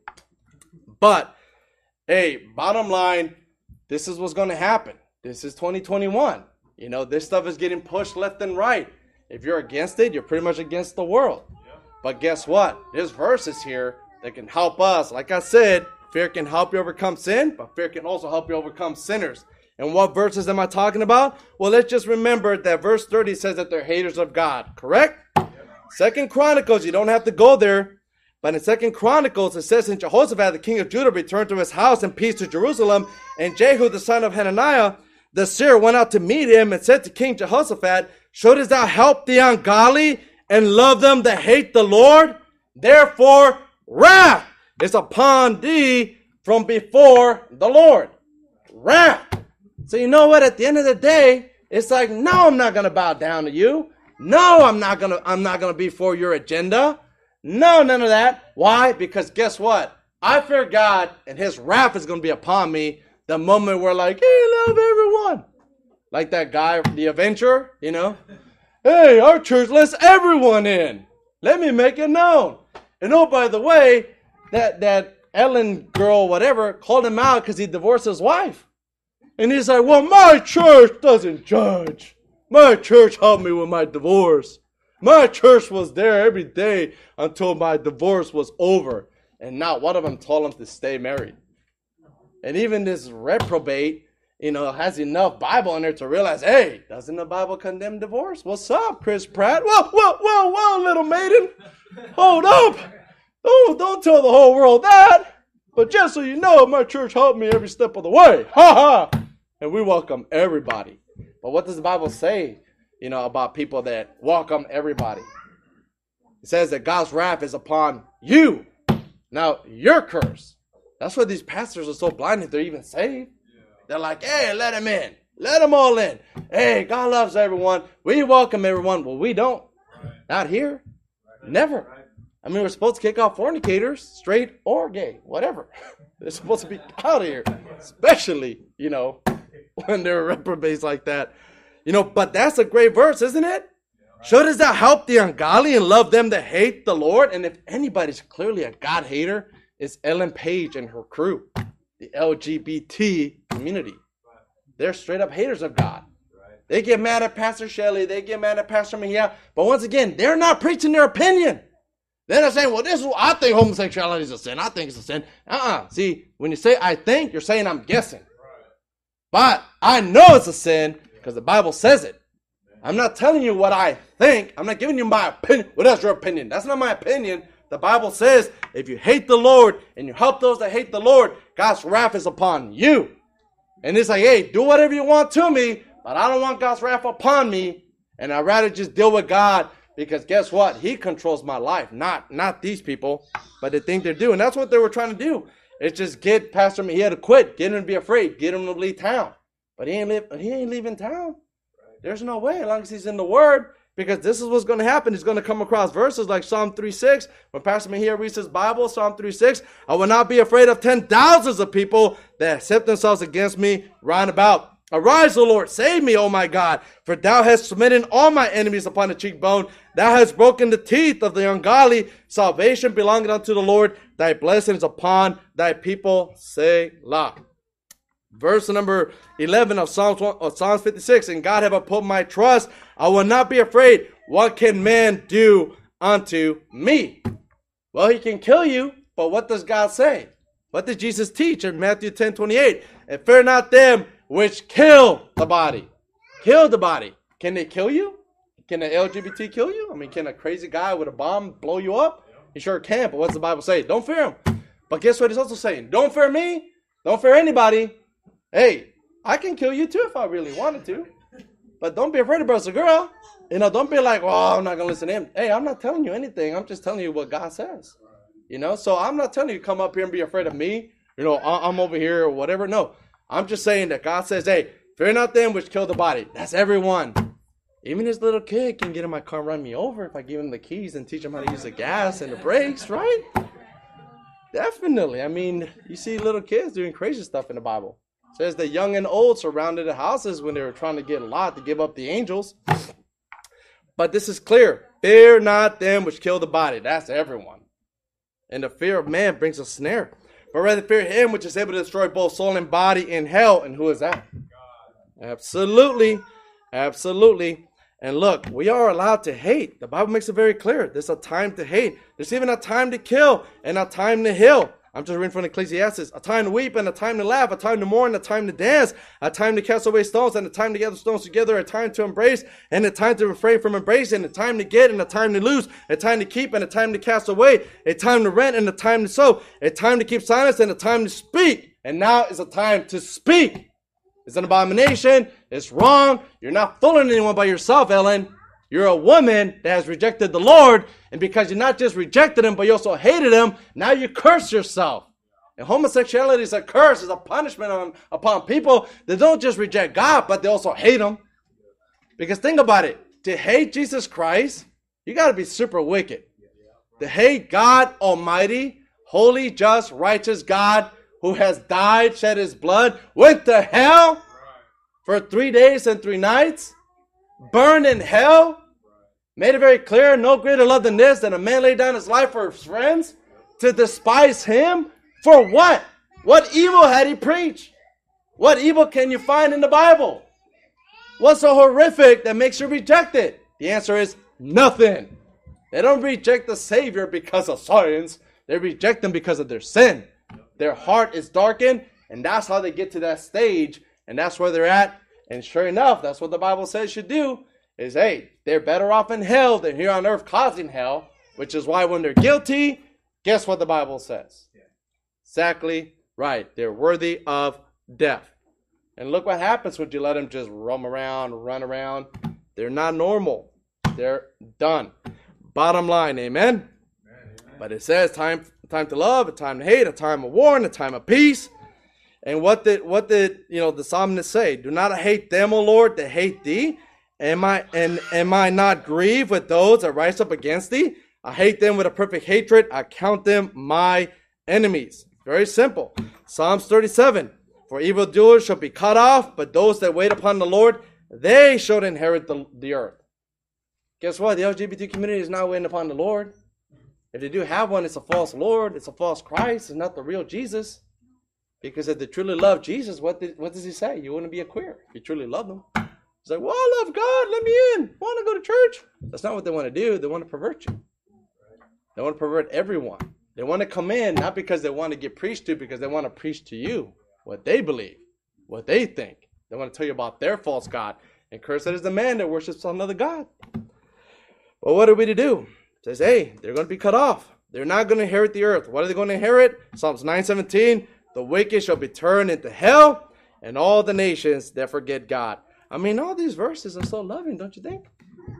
But, hey, bottom line, this is what's going to happen. This is twenty twenty-one. You know, this stuff is getting pushed left and right. If you're against it, you're pretty much against the world. But guess what? There's verses here that can help us. Like I said, fear can help you overcome sin, but fear can also help you overcome sinners. And what verses am I talking about? Well, let's just remember that verse thirty says that they're haters of God, correct? Second Chronicles, you don't have to go there, but in Second Chronicles, it says, and Jehoshaphat, the king of Judah, returned to his house in peace to Jerusalem, and Jehu, the son of Hananiah, the seer, went out to meet him and said to King Jehoshaphat, shouldest thou help the ungodly and love them that hate the Lord? Therefore, wrath is upon thee from before the Lord. Wrath. So you know what? At the end of the day, it's like, no, I'm not going to bow down to you. No, I'm not going to, I'm not going to be for your agenda. No, none of that. Why? Because guess what? I fear God, and his wrath is going to be upon me the moment we're like, hey, love everyone. Like that guy, the Avenger, you know. Hey, our church lets everyone in. Let me make it known. And oh, by the way, that, that Ellen girl, whatever, called him out because he divorced his wife. And he's like, well, my church doesn't judge. My church helped me with my divorce. My church was there every day until my divorce was over. And not one of them told him to stay married. And even this reprobate, you know, has enough Bible in there to realize, hey, doesn't the Bible condemn divorce? What's up, Chris Pratt? Whoa, whoa, whoa, whoa, little maiden. Hold up. Oh, don't tell the whole world that. But just so you know, my church helped me every step of the way. Ha ha. And we welcome everybody. But what does the Bible say, you know, about people that welcome everybody? It says that God's wrath is upon you. Now, you're cursed. That's why these pastors are so blind if they're even saved. They're like, hey, let them in. Let them all in. Hey, God loves everyone. We welcome everyone. Well, we don't. Not here. Never. I mean, we're supposed to kick out fornicators, straight or gay, whatever. They're supposed to be out of here. Especially, you know, when they're reprobates like that. You know, but that's a great verse, isn't it? Shouldest thou help the ungodly and love them that hate the Lord? And if anybody's clearly a God hater, it's Ellen Page and her crew, the L G B T community. They're straight up haters of God. They get mad at Pastor Shelley. They get mad at Pastor Mejia. But once again, they're not preaching their opinion. They're not saying, well, this is what I think homosexuality is a sin. I think it's a sin. Uh-uh. See, when you say I think, you're saying I'm guessing. But I know it's a sin because the Bible says it. I'm not telling you what I think. I'm not giving you my opinion. Well, that's your opinion. That's not my opinion. The Bible says if you hate the Lord and you help those that hate the Lord, God's wrath is upon you. And it's like, hey, do whatever you want to me, but I don't want God's wrath upon me. And I'd rather just deal with God because guess what? He controls my life, not, not these people, but the thing they're doing. That's what they were trying to do. It's just get Pastor Mejia to quit, get him to be afraid, get him to leave town. But he ain't, live, he ain't leaving town. There's no way, as long as he's in the Word, Because this is what's going to happen. He's going to come across verses like Psalm three six. When Pastor Mejia reads his Bible, Psalm three six, I will not be afraid of ten thousands of people that set themselves against me round about. Arise, O Lord, save me, O my God, for thou hast smitten all my enemies upon the cheekbone. Thou hast broken the teeth of the ungodly. Salvation belongeth unto the Lord. Thy blessings upon thy people, Selah. Verse number eleven of Psalms, of Psalms fifty-six. In God have I put my trust. I will not be afraid. What can man do unto me? Well, he can kill you, but what does God say? What did Jesus teach in Matthew ten twenty-eight? And fear not them which kill the body. Kill the body. Can they kill you? Can an L G B T kill you? I mean, can a crazy guy with a bomb blow you up? He sure can, but what's the Bible say? Don't fear him. But guess what he's also saying? Don't fear me. Don't fear anybody. Hey, I can kill you too if I really wanted to. But don't be afraid of brother girl. You know, don't be like, oh, I'm not going to listen to him. Hey, I'm not telling you anything. I'm just telling you what God says. You know, so I'm not telling you to come up here and be afraid of me. You know, I'm over here or whatever. No, I'm just saying that God says, hey, fear not them which kill the body. That's everyone. Even this little kid can get in my car and run me over if I give him the keys and teach him how to use the gas and the brakes, right? Definitely. I mean, you see little kids doing crazy stuff in the Bible. It says the young and old surrounded the houses when they were trying to get Lot to give up the angels. But this is clear. Fear not them which kill the body. That's everyone. And the fear of man brings a snare. But rather fear him which is able to destroy both soul and body in hell. And who is that? God. Absolutely. Absolutely. And look, we are allowed to hate. The Bible makes it very clear. There's a time to hate. There's even a time to kill and a time to heal. I'm just reading from Ecclesiastes. A time to weep and a time to laugh, a time to mourn, a time to dance, a time to cast away stones and a time to gather stones together, a time to embrace and a time to refrain from embracing, a time to get and a time to lose, a time to keep and a time to cast away, a time to rent and a time to sow, a time to keep silence and a time to speak. And now is a time to speak. It's an abomination. It's wrong. You're not fooling anyone by yourself, Ellen. You're a woman that has rejected the Lord, and because you not just rejected him, but you also hated him, now you curse yourself. And homosexuality is a curse, is a punishment on, upon people that don't just reject God, but they also hate him. Because think about it. To hate Jesus Christ, you got to be super wicked. To hate God Almighty, holy, just, righteous God, who has died, shed his blood, went to hell for three days and three nights, burned in hell, made it very clear, no greater love than this, that a man laid down his life for his friends, to despise him, for what? What evil had he preached? What evil can you find in the Bible? What's so horrific that makes you reject it? The answer is nothing. They don't reject the Savior because of science. They reject him because of their sin. Their heart is darkened, and that's how they get to that stage, and that's where they're at. And sure enough, that's what the Bible says should do, is, hey, they're better off in hell than here on earth causing hell, which is why when they're guilty, guess what the Bible says? Yeah. Exactly right. They're worthy of death. And look what happens when you let them just roam around, run around. They're not normal. They're done. Bottom line, amen? Amen. But it says time, time to love, a time to hate, a time of war, and a time of peace. And what did what did you know the psalmist say? Do not hate them, O Lord, that hate thee. Am I and am I not grieved with those that rise up against thee? I hate them with a perfect hatred. I count them my enemies. Very simple. Psalms thirty-seven. For evildoers shall be cut off, but those that wait upon the Lord, they shall inherit the, the earth. Guess what? The L G B T community is not waiting upon the Lord. If they do have one, it's a false Lord. It's a false Christ. It's not the real Jesus. Because if they truly love Jesus, what did, what does he say? You wouldn't be a queer if you truly love him. He's like, well, I love God. Let me in. I want to go to church. That's not what they want to do. They want to pervert you. They want to pervert everyone. They want to come in, not because they want to get preached to, because they want to preach to you what they believe, what they think. They want to tell you about their false God. And cursed is the man that worships another God. Well, what are we to do? It says, hey, they're going to be cut off. They're not going to inherit the earth. What are they going to inherit? Psalms nine seventeen. The wicked shall be turned into hell, and all the nations that forget God. I mean, all these verses are so loving, don't you think?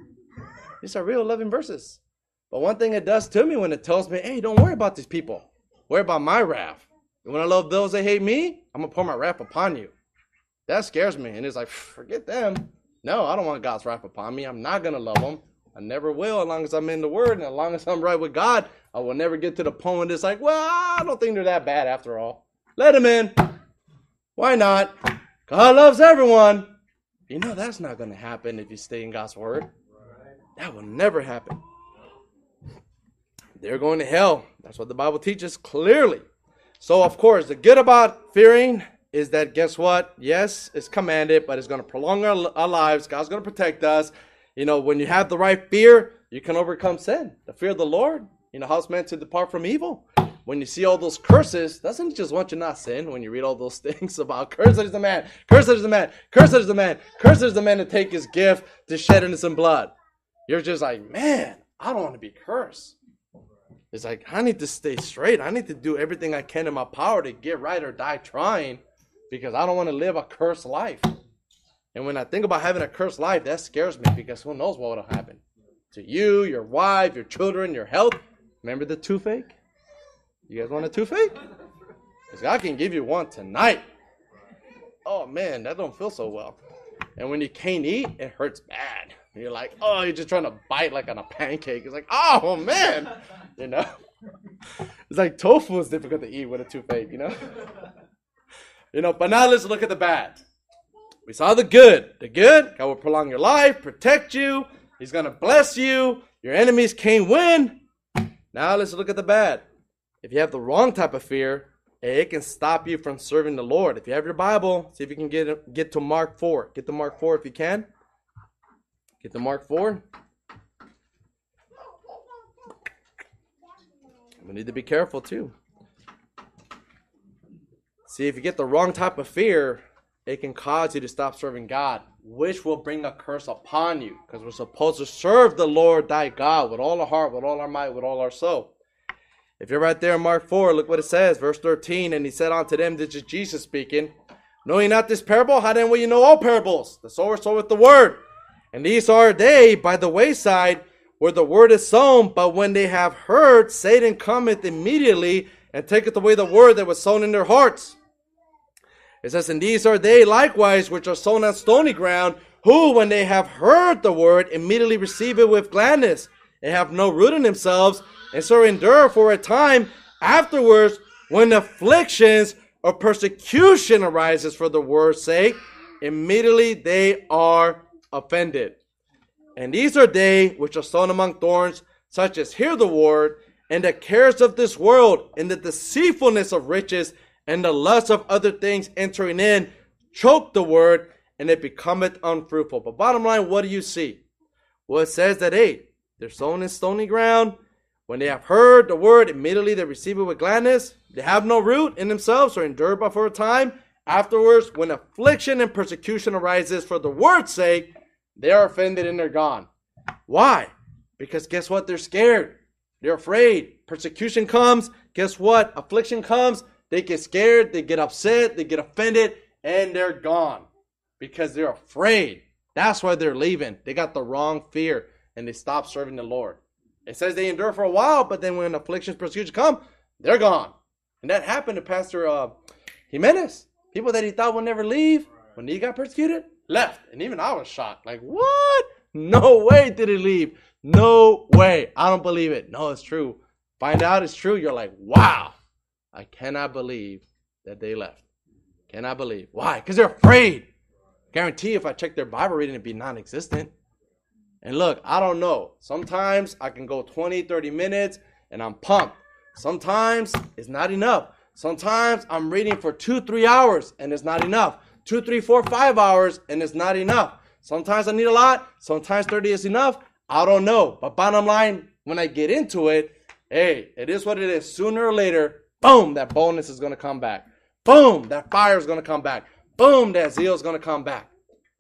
These are real loving verses. But one thing it does to me when it tells me, hey, don't worry about these people. Worry about my wrath. And when I love those that hate me, I'm going to pour my wrath upon you. That scares me. And it's like, forget them. No, I don't want God's wrath upon me. I'm not going to love him. I never will as long as I'm in the word. And as long as I'm right with God, I will never get to the point where it's like, well, I don't think they're that bad after all. Let them in. Why not? God loves everyone. You know that's not going to happen if you stay in God's word. That will never happen. They're going to hell. That's what the Bible teaches clearly. So, of course, the good about fearing is that, guess what? Yes, it's commanded, but it's going to prolong our, our lives. God's going to protect us. You know, when you have the right fear, you can overcome sin. The fear of the Lord, you know, how it's meant to depart from evil. When you see all those curses, doesn't he just want you not sin? When you read all those things about cursed is the man, cursed is the man, cursed is the man, cursed is the man to take his gift to shed innocent blood. You're just like, man, I don't want to be cursed. It's like, I need to stay straight. I need to do everything I can in my power to get right or die trying, because I don't want to live a cursed life. And when I think about having a cursed life, that scares me, because who knows what will happen to you, your wife, your children, your health. Remember the toothache? You guys want a toothache? Because God can give you one tonight. Oh, man, that don't feel so well. And when you can't eat, it hurts bad. You're like, oh, you're just trying to bite like on a pancake. It's like, oh, man. You know? It's like tofu is difficult to eat with a toothache, you know? You know, but now let's look at the bad. We saw the good. The good, God will prolong your life, protect you. He's going to bless you. Your enemies can't win. Now let's look at the bad. If you have the wrong type of fear, it can stop you from serving the Lord. If you have your Bible, see if you can get, get to Mark four. Get to Mark four if you can. Get to Mark four. We need to be careful too. See, if you get the wrong type of fear, it can cause you to stop serving God, which will bring a curse upon you, because we're supposed to serve the Lord thy God with all our heart, with all our might, with all our soul. If you're right there in Mark four, look what it says, verse thirteen. And he said unto them, this is Jesus speaking, know ye not this parable? How then will you know all parables? The sower soweth the word. And these are they by the wayside where the word is sown. But when they have heard, Satan cometh immediately and taketh away the word that was sown in their hearts. It says, and these are they likewise which are sown on stony ground, who when they have heard the word immediately receive it with gladness, and have no root in themselves, and so endure for a time. Afterwards, when afflictions or persecution arises for the word's sake, immediately they are offended. And these are they which are sown among thorns, such as hear the word, and the cares of this world, and the deceitfulness of riches, and the lust of other things entering in, choke the word, and it becometh unfruitful. But bottom line, what do you see? Well, it says that, hey, they're sown in stony ground. When they have heard the word, immediately they receive it with gladness. They have no root in themselves, or endure but for a time. Afterwards, when affliction and persecution arises for the word's sake, they are offended and they're gone. Why? Because guess what? They're scared. They're afraid. Persecution comes. Guess what? Affliction comes. They get scared. They get upset. They get offended. And they're gone. Because they're afraid. That's why they're leaving. They got the wrong fear. And they stop serving the Lord. It says they endure for a while. But then when afflictions, persecution come, they're gone. And that happened to Pastor uh, Jimenez. People that he thought would never leave. When he got persecuted, left. And even I was shocked. Like, what? No way did he leave. No way. I don't believe it. No, it's true. Find out it's true. You're like, wow. I cannot believe that they left. Cannot believe. Why? Because they're afraid. Guarantee if I check their Bible reading, it'd be non-existent. And look, I don't know. Sometimes I can go twenty, thirty minutes and I'm pumped. Sometimes it's not enough. Sometimes I'm reading for two, three hours and it's not enough. Two, three, four, five hours and it's not enough. Sometimes I need a lot. Sometimes thirty is enough. I don't know. But bottom line, when I get into it, hey, it is what it is. Sooner or later, boom, that boldness is going to come back. Boom, that fire is going to come back. Boom, that zeal is going to come back.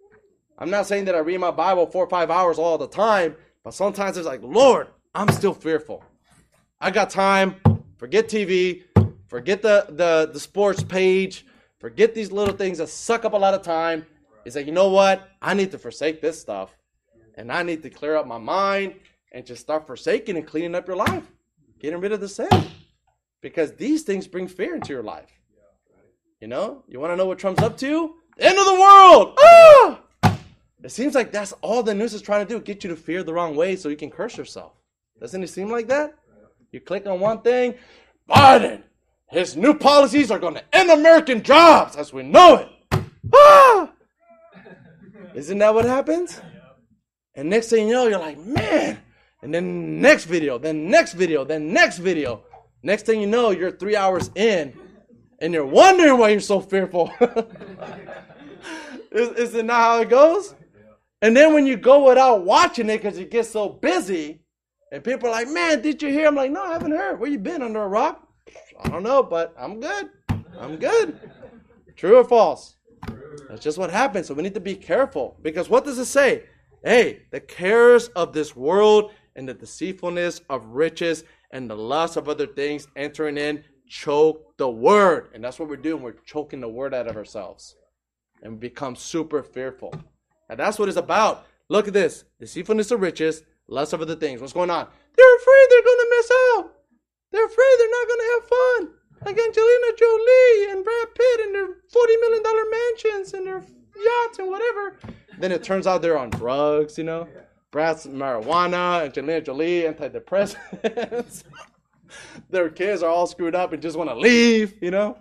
I'm not saying that I read my Bible four or five hours all the time, but sometimes it's like, Lord, I'm still fearful. I got time. Forget T V. Forget the, the, the sports page. Forget these little things that suck up a lot of time. It's like, you know what? I need to forsake this stuff. And I need to clear up my mind and just start forsaking and cleaning up your life. Getting rid of the sin. Because these things bring fear into your life. You know? You want to know what Trump's up to? The end of the world! Ah! The seems like that's all the news is trying to do, get you to fear the wrong way so you can curse yourself. Doesn't it seem like that? You click on one thing, Biden, his new policies are going to end American jobs as we know it. Ah! Isn't that what happens? And next thing you know, you're like, man. And then next video, then next video, then next video. Next thing you know, you're three hours in, and you're wondering why you're so fearful. is, is it not how it goes? And then when you go without watching it because you get so busy, and people are like, man, did you hear? I'm like, no, I haven't heard. Where you been, under a rock? I don't know, but I'm good. I'm good. True or false? That's just what happens. So we need to be careful. Because what does it say? Hey, the cares of this world and the deceitfulness of riches and the lust of other things entering in choke the word. And that's what we're doing. We're choking the word out of ourselves. And become super fearful. And that's what it's about. Look at this. Deceitfulness of riches, lust of other things. What's going on? They're afraid they're going to miss out. They're afraid they're not going to have fun. Like Angelina Jolie and Brad Pitt and their forty million dollars mansions and their yachts and whatever. Then it turns out they're on drugs, you know. Brad's marijuana, Angelina Jolie, antidepressants. Their kids are all screwed up and just want to leave, you know.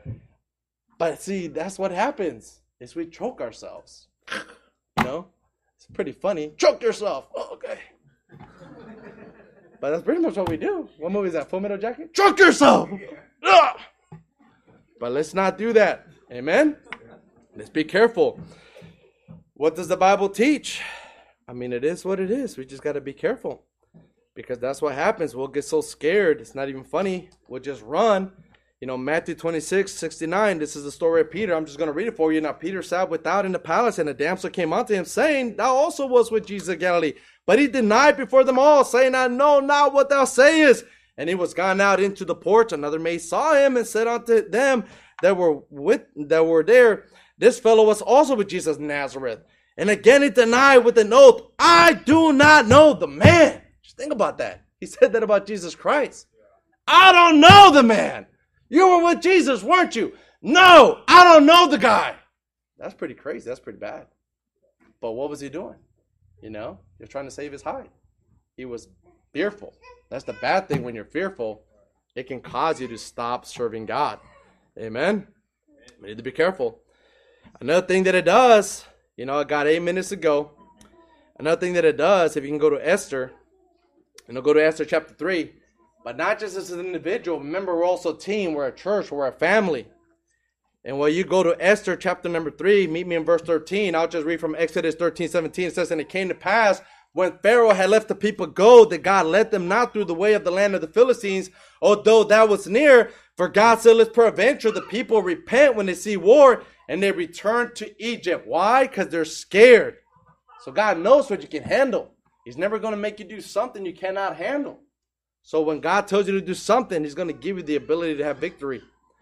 But see, that's what happens, is we choke ourselves. You know? It's pretty funny. Choke yourself. Oh, okay. But that's pretty much what we do. What movie is that? Full Metal Jacket? Choke yourself! Ugh! But let's not do that. Amen? Let's be careful. What does the Bible teach? I mean, it is what it is. We just got to be careful. Because that's what happens. We'll get so scared. It's not even funny. We'll just run. You know, Matthew twenty-six, sixty-nine. This is the story of Peter. I'm just going to read it for you. Now, Peter sat without in the palace, and a damsel came unto him, saying, Thou also was with Jesus of Galilee. But he denied before them all, saying, I know not what thou sayest. And he was gone out into the porch. Another maid saw him and said unto them that were with that were there, This fellow was also with Jesus of Nazareth. And again he denied with an oath, I do not know the man. Just think about that. He said that about Jesus Christ. I don't know the man. You were with Jesus, weren't you? No, I don't know the guy. That's pretty crazy. That's pretty bad. But what was he doing? You know, he was trying to save his hide. He was fearful. That's the bad thing when you're fearful. It can cause you to stop serving God. Amen? We need to be careful. Another thing that it does, you know, I got eight minutes to go. Another thing that it does, if you can go to Esther, and I'll go to Esther chapter three, but not just as an individual. Remember, we're also a team. We're a church. We're a family. And when you go to Esther chapter number three, meet me in verse thirteen. I'll just read from Exodus thirteen, seventeen. It says, And it came to pass, when Pharaoh had let the people go, that God led them not through the way of the land of the Philistines, although that was near. For God said, Let's peradventure the people repent when they see war, and they return to Egypt. Why? Because they're scared. So God knows what you can handle. He's never going to make you do something you cannot handle. So when God tells you to do something, he's going to give you the ability to have victory.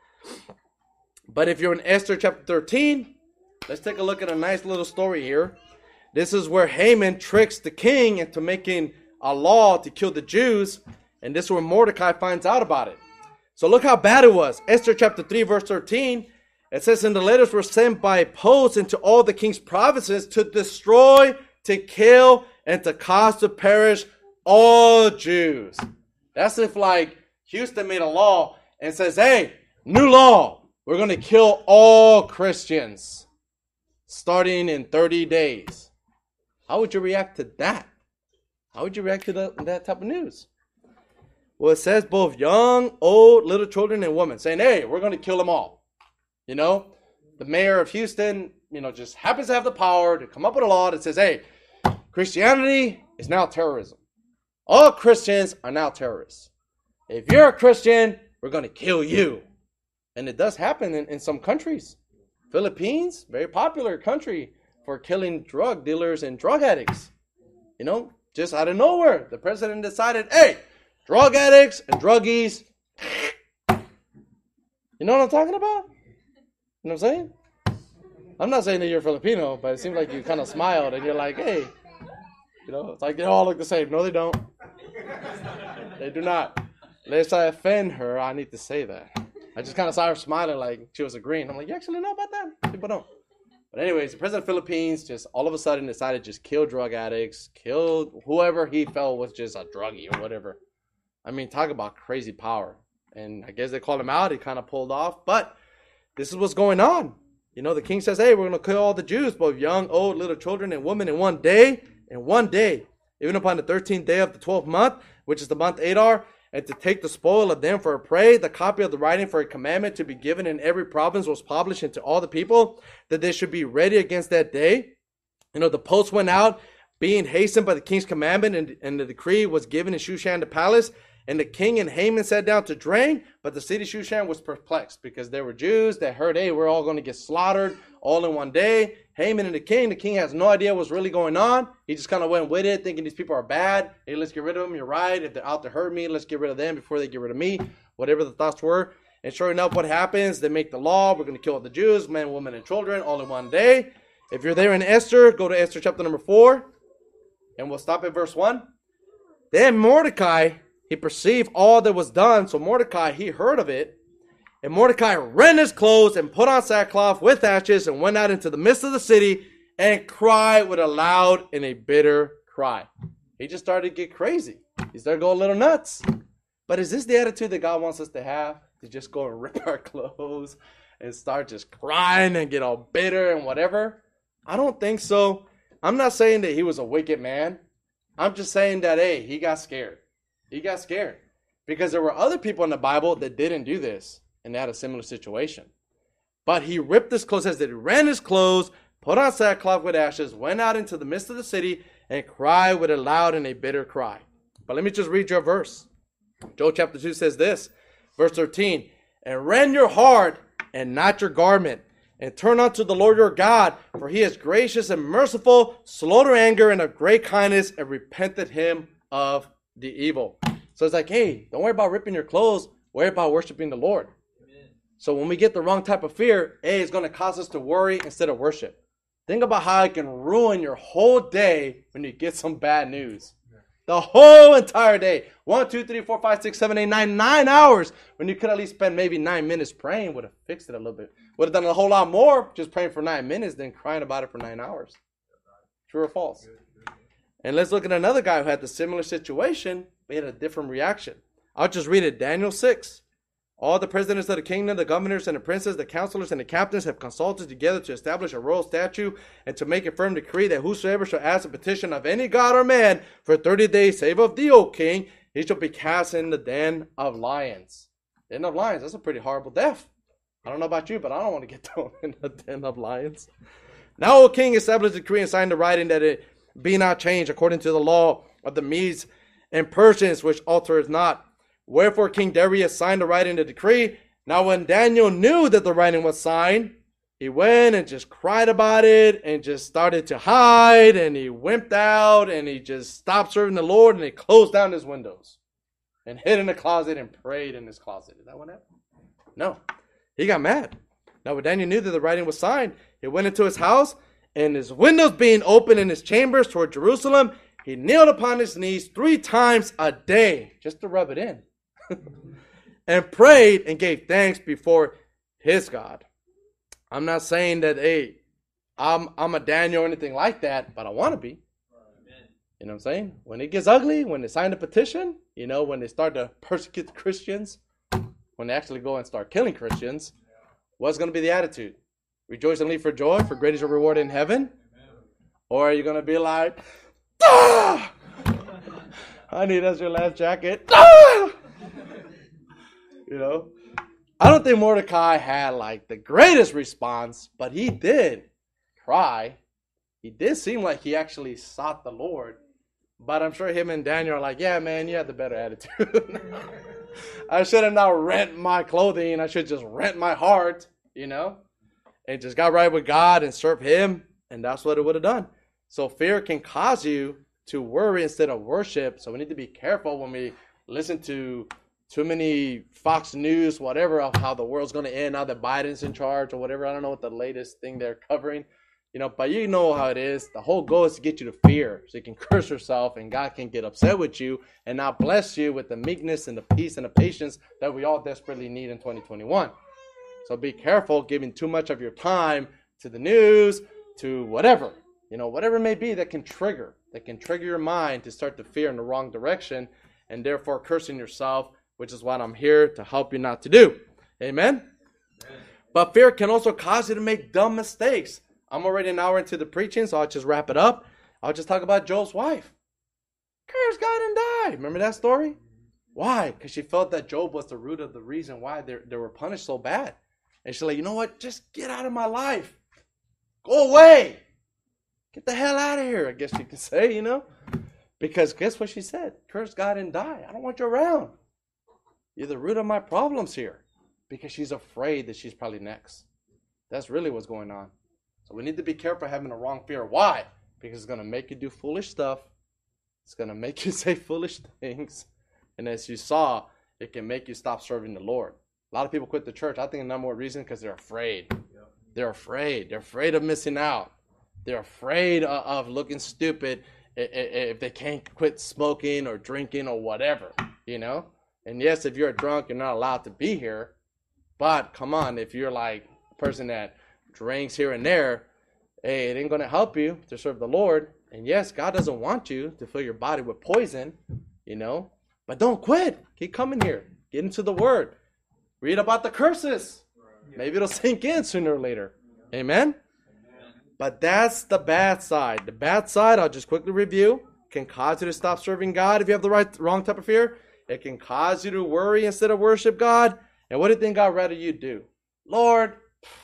But if you're in Esther chapter thirteen, let's take a look at a nice little story here. This is where Haman tricks the king into making a law to kill the Jews. And this is where Mordecai finds out about it. So look how bad it was. Esther chapter three, verse thirteen. It says, And the letters were sent by post into all the king's provinces to destroy, to kill, and to cause to perish all Jews. That's if like Houston made a law and says, hey, new law, we're going to kill all Christians starting in thirty days. How would you react to that? How would you react to the, that type of news? Well, it says both young, old, little children, and women saying, hey, we're going to kill them all. You know, the mayor of Houston, you know, just happens to have the power to come up with a law that says, hey, Christianity is now terrorism. All Christians are now terrorists. If you're a Christian, we're going to kill you. And it does happen in, in some countries. Philippines, very popular country for killing drug dealers and drug addicts. You know, just out of nowhere, the president decided, hey, drug addicts and druggies. You know what I'm talking about? You know what I'm saying? I'm not saying that you're Filipino, but it seems like you kind of smiled and you're like, hey, you know, it's like they all look the same. No, they don't. They do not. Lest I offend her, I need to say that. I just kind of saw her smiling like she was agreeing. I'm like, you actually know about that? People don't. But anyways, the president of the Philippines just all of a sudden decided to just kill drug addicts, kill whoever he felt was just a druggie or whatever. I mean, talk about crazy power. And I guess they called him out. He kind of pulled off. But this is what's going on. You know, the king says, hey, we're going to kill all the Jews, both young, old, little children, and women in one day. In one day. Even upon the thirteenth day of the twelfth month, which is the month Adar, and to take the spoil of them for a prey. The copy of the writing for a commandment to be given in every province was published into all the people, that they should be ready against that day. You know, the post went out, being hastened by the king's commandment, and, and the decree was given in Shushan the palace. And the king and Haman sat down to drink, but the city of Shushan was perplexed, because there were Jews that heard, hey, we're all going to get slaughtered all in one day. Haman and the king, the king has no idea what's really going on. He just kind of went with it, thinking these people are bad. Hey, let's get rid of them. You're right. If they're out to hurt me, let's get rid of them before they get rid of me. Whatever the thoughts were. And sure enough, what happens? They make the law. We're going to kill all the Jews, men, women, and children, all in one day. If you're there in Esther, go to Esther chapter number four. And we'll stop at verse one. Then Mordecai, he perceived all that was done. So Mordecai, he heard of it. And Mordecai rent his clothes and put on sackcloth with ashes and went out into the midst of the city and cried with a loud and a bitter cry. He just started to get crazy. He started to go a little nuts. But is this the attitude that God wants us to have? To just go and rip our clothes and start just crying and get all bitter and whatever? I don't think so. I'm not saying that he was a wicked man. I'm just saying that, hey, he got scared. He got scared. Because there were other people in the Bible that didn't do this. And they had a similar situation. But he ripped his clothes, says that he ran his clothes, put on sackcloth with ashes, went out into the midst of the city, and cried with a loud and a bitter cry. But let me just read your verse. Joel chapter two says this, verse thirteen, and rend your heart and not your garment, and turn unto the Lord your God, for he is gracious and merciful, slow to anger, and of great kindness, and repented him of the evil. So it's like, hey, don't worry about ripping your clothes, worry about worshiping the Lord. So when we get the wrong type of fear, A, it's going to cause us to worry instead of worship. Think about how it can ruin your whole day when you get some bad news. The whole entire day. One, two, three, four, five, six, seven, eight, nine, nine hours. When you could at least spend maybe nine minutes praying, would have fixed it a little bit. Would have done a whole lot more just praying for nine minutes than crying about it for nine hours. True or false? And let's look at another guy who had the similar situation, but he had a different reaction. I'll just read it. Daniel six. All the presidents of the kingdom, the governors and the princes, the counselors and the captains have consulted together to establish a royal statute and to make a firm decree that whosoever shall ask a petition of any god or man for thirty days, save of thee, O king, he shall be cast in the den of lions. Den of lions, that's a pretty horrible death. I don't know about you, but I don't want to get thrown in the den of lions. Now, O king, establish the decree and sign the writing that it be not changed according to the law of the Medes and Persians, which altereth not. Wherefore King Darius signed the writing the decree. Now when Daniel knew that the writing was signed, he went and just cried about it and just started to hide, and he wimped out and he just stopped serving the Lord, and he closed down his windows and hid in the closet and prayed in his closet. Is that what happened? No. He got mad. Now when Daniel knew that the writing was signed, he went into his house, and his windows being open in his chambers toward Jerusalem, he kneeled upon his knees three times a day just to rub it in. And prayed and gave thanks before his God. I'm not saying that, hey, I'm I'm a Daniel or anything like that, but I want to be. Amen. You know what I'm saying? When it gets ugly, when they sign a petition, you know, when they start to persecute the Christians, when they actually go and start killing Christians, what's going to be the attitude? Rejoice and leap for joy, for great is your reward in heaven? Amen. Or are you going to be like, ah! Honey, that's your last jacket. Ah! You know, I don't think Mordecai had like the greatest response, but he did cry. He did seem like he actually sought the Lord. But I'm sure him and Daniel are like, yeah, man, you had the better attitude. I should have not rent my clothing. I should just rent my heart, you know, and just got right with God and serve him. And that's what it would have done. So fear can cause you to worry instead of worship. So we need to be careful when we listen to too many Fox News, whatever, of how the world's going to end now that Biden's in charge or whatever. I don't know what the latest thing they're covering, you know, but you know how it is. The whole goal is to get you to fear so you can curse yourself and God can get upset with you and not bless you with the meekness and the peace and the patience that we all desperately need in twenty twenty-one. So be careful giving too much of your time to the news, to whatever, you know, whatever it may be that can trigger, that can trigger your mind to start to fear in the wrong direction and therefore cursing yourself, which is what I'm here to help you not to do. Amen? Amen. But fear can also cause you to make dumb mistakes. I'm already an hour into the preaching, so I'll just wrap it up. I'll just talk about Job's wife. Curse God and die. Remember that story? Why? Because she felt that Job was the root of the reason why they, they were punished so bad. And she's like, you know what? Just get out of my life. Go away. Get the hell out of here, I guess you could say, you know. Because guess what she said? Curse God and die. I don't want you around. You're the root of my problems here. Because she's afraid that she's probably next. That's really what's going on. So we need to be careful having a wrong fear. Why? Because it's going to make you do foolish stuff. It's going to make you say foolish things. And as you saw, it can make you stop serving the Lord. A lot of people quit the church. I think the number one reason because they're afraid. Yep. They're afraid. They're afraid of missing out. They're afraid of, of looking stupid if they can't quit smoking or drinking or whatever, you know? And yes, if you're a drunk, you're not allowed to be here. But come on, if you're like a person that drinks here and there, hey, it ain't going to help you to serve the Lord. And yes, God doesn't want you to fill your body with poison, you know? But don't quit. Keep coming here. Get into the Word. Read about the curses. Maybe it'll sink in sooner or later. Amen? But that's the bad side. The bad side, I'll just quickly review, can cause you to stop serving God if you have the right, wrong type of fear. It can cause you to worry instead of worship God. And what do you think God rather you do? Lord,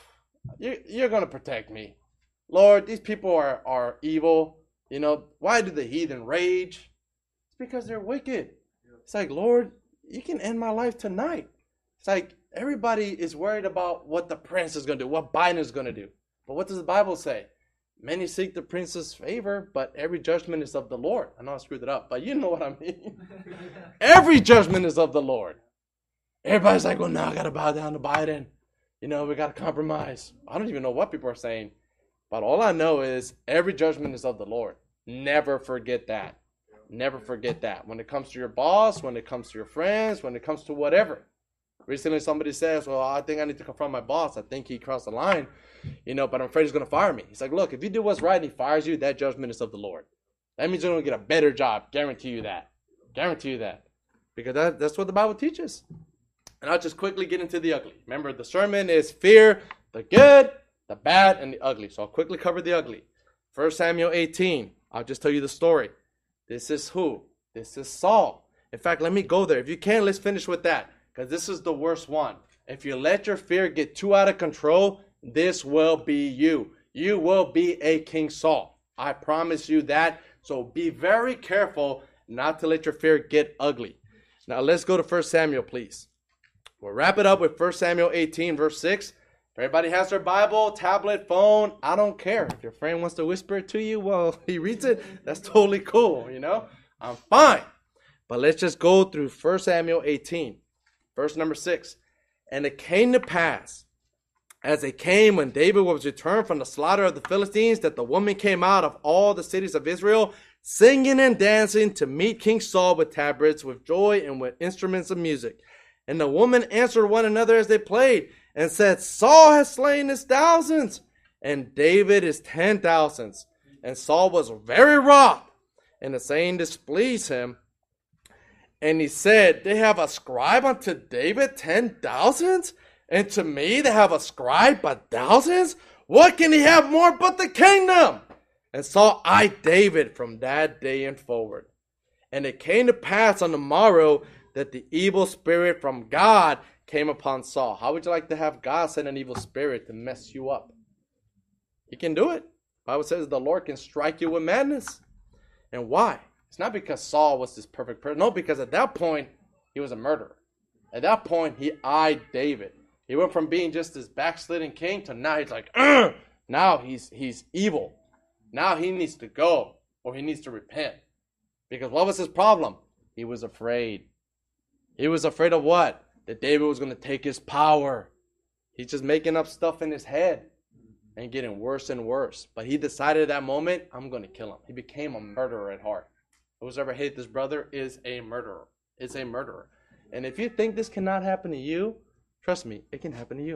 you, you're going to protect me. Lord, these people are, are evil. You know, why do the heathen rage? It's because they're wicked. It's like, Lord, you can end my life tonight. It's like everybody is worried about what the prince is going to do, what Biden is going to do. But what does the Bible say? Many seek the prince's favor, but every judgment is of the Lord. I know I screwed it up, but you know what I mean. Every judgment is of the Lord. Everybody's like, well, now I got to bow down to Biden. You know, we got to compromise. I don't even know what people are saying. But all I know is every judgment is of the Lord. Never forget that. Never forget that. When it comes to your boss, when it comes to your friends, when it comes to whatever. Recently somebody says, well, I think I need to confront my boss. I think he crossed the line, you know, but I'm afraid he's going to fire me. He's like, look, if you do what's right and he fires you, that judgment is of the Lord. That means you're going to get a better job. Guarantee you that. Guarantee you that. Because that, that's what the Bible teaches. And I'll just quickly get into the ugly. Remember, the sermon is fear, the good, the bad, and the ugly. So I'll quickly cover the ugly. First Samuel eighteen. I'll just tell you the story. This is who? This is Saul. In fact, let me go there. If you can, let's finish with that. Because this is the worst one. If you let your fear get too out of control, this will be you. You will be a King Saul. I promise you that. So be very careful not to let your fear get ugly. Now let's go to First Samuel, please. We'll wrap it up with First Samuel eighteen, verse six. If everybody has their Bible, tablet, phone, I don't care. If your friend wants to whisper it to you, well, he reads it. That's totally cool, you know. I'm fine. But let's just go through First Samuel eighteen. Verse number six. And it came to pass, as it came when David was returned from the slaughter of the Philistines, that the woman came out of all the cities of Israel, singing and dancing to meet King Saul with tabrets, with joy, and with instruments of music. And the woman answered one another as they played, and said, Saul has slain his thousands, and David his ten thousands. And Saul was very wroth, and the saying displeased him. And he said, they have ascribed unto David ten thousands, and to me they have ascribed but thousands? What can he have more but the kingdom? And Saul eyed David from that day and forward. And it came to pass on the morrow that the evil spirit from God came upon Saul. How would you like to have God send an evil spirit to mess you up? He can do it. The Bible says the Lord can strike you with madness. And why? It's not because Saul was this perfect person. No, because at that point, he was a murderer. At that point, he eyed David. He went from being just this backsliding king to now he's like, Ugh! Now he's he's evil. Now he needs to go, or he needs to repent. Because what was his problem? He was afraid. He was afraid of what? That David was going to take his power. He's just making up stuff in his head and getting worse and worse. But he decided at that moment, I'm going to kill him. He became a murderer at heart. Who's ever hated this brother is a murderer. It's a murderer. And if you think this cannot happen to you, trust me, it can happen to you.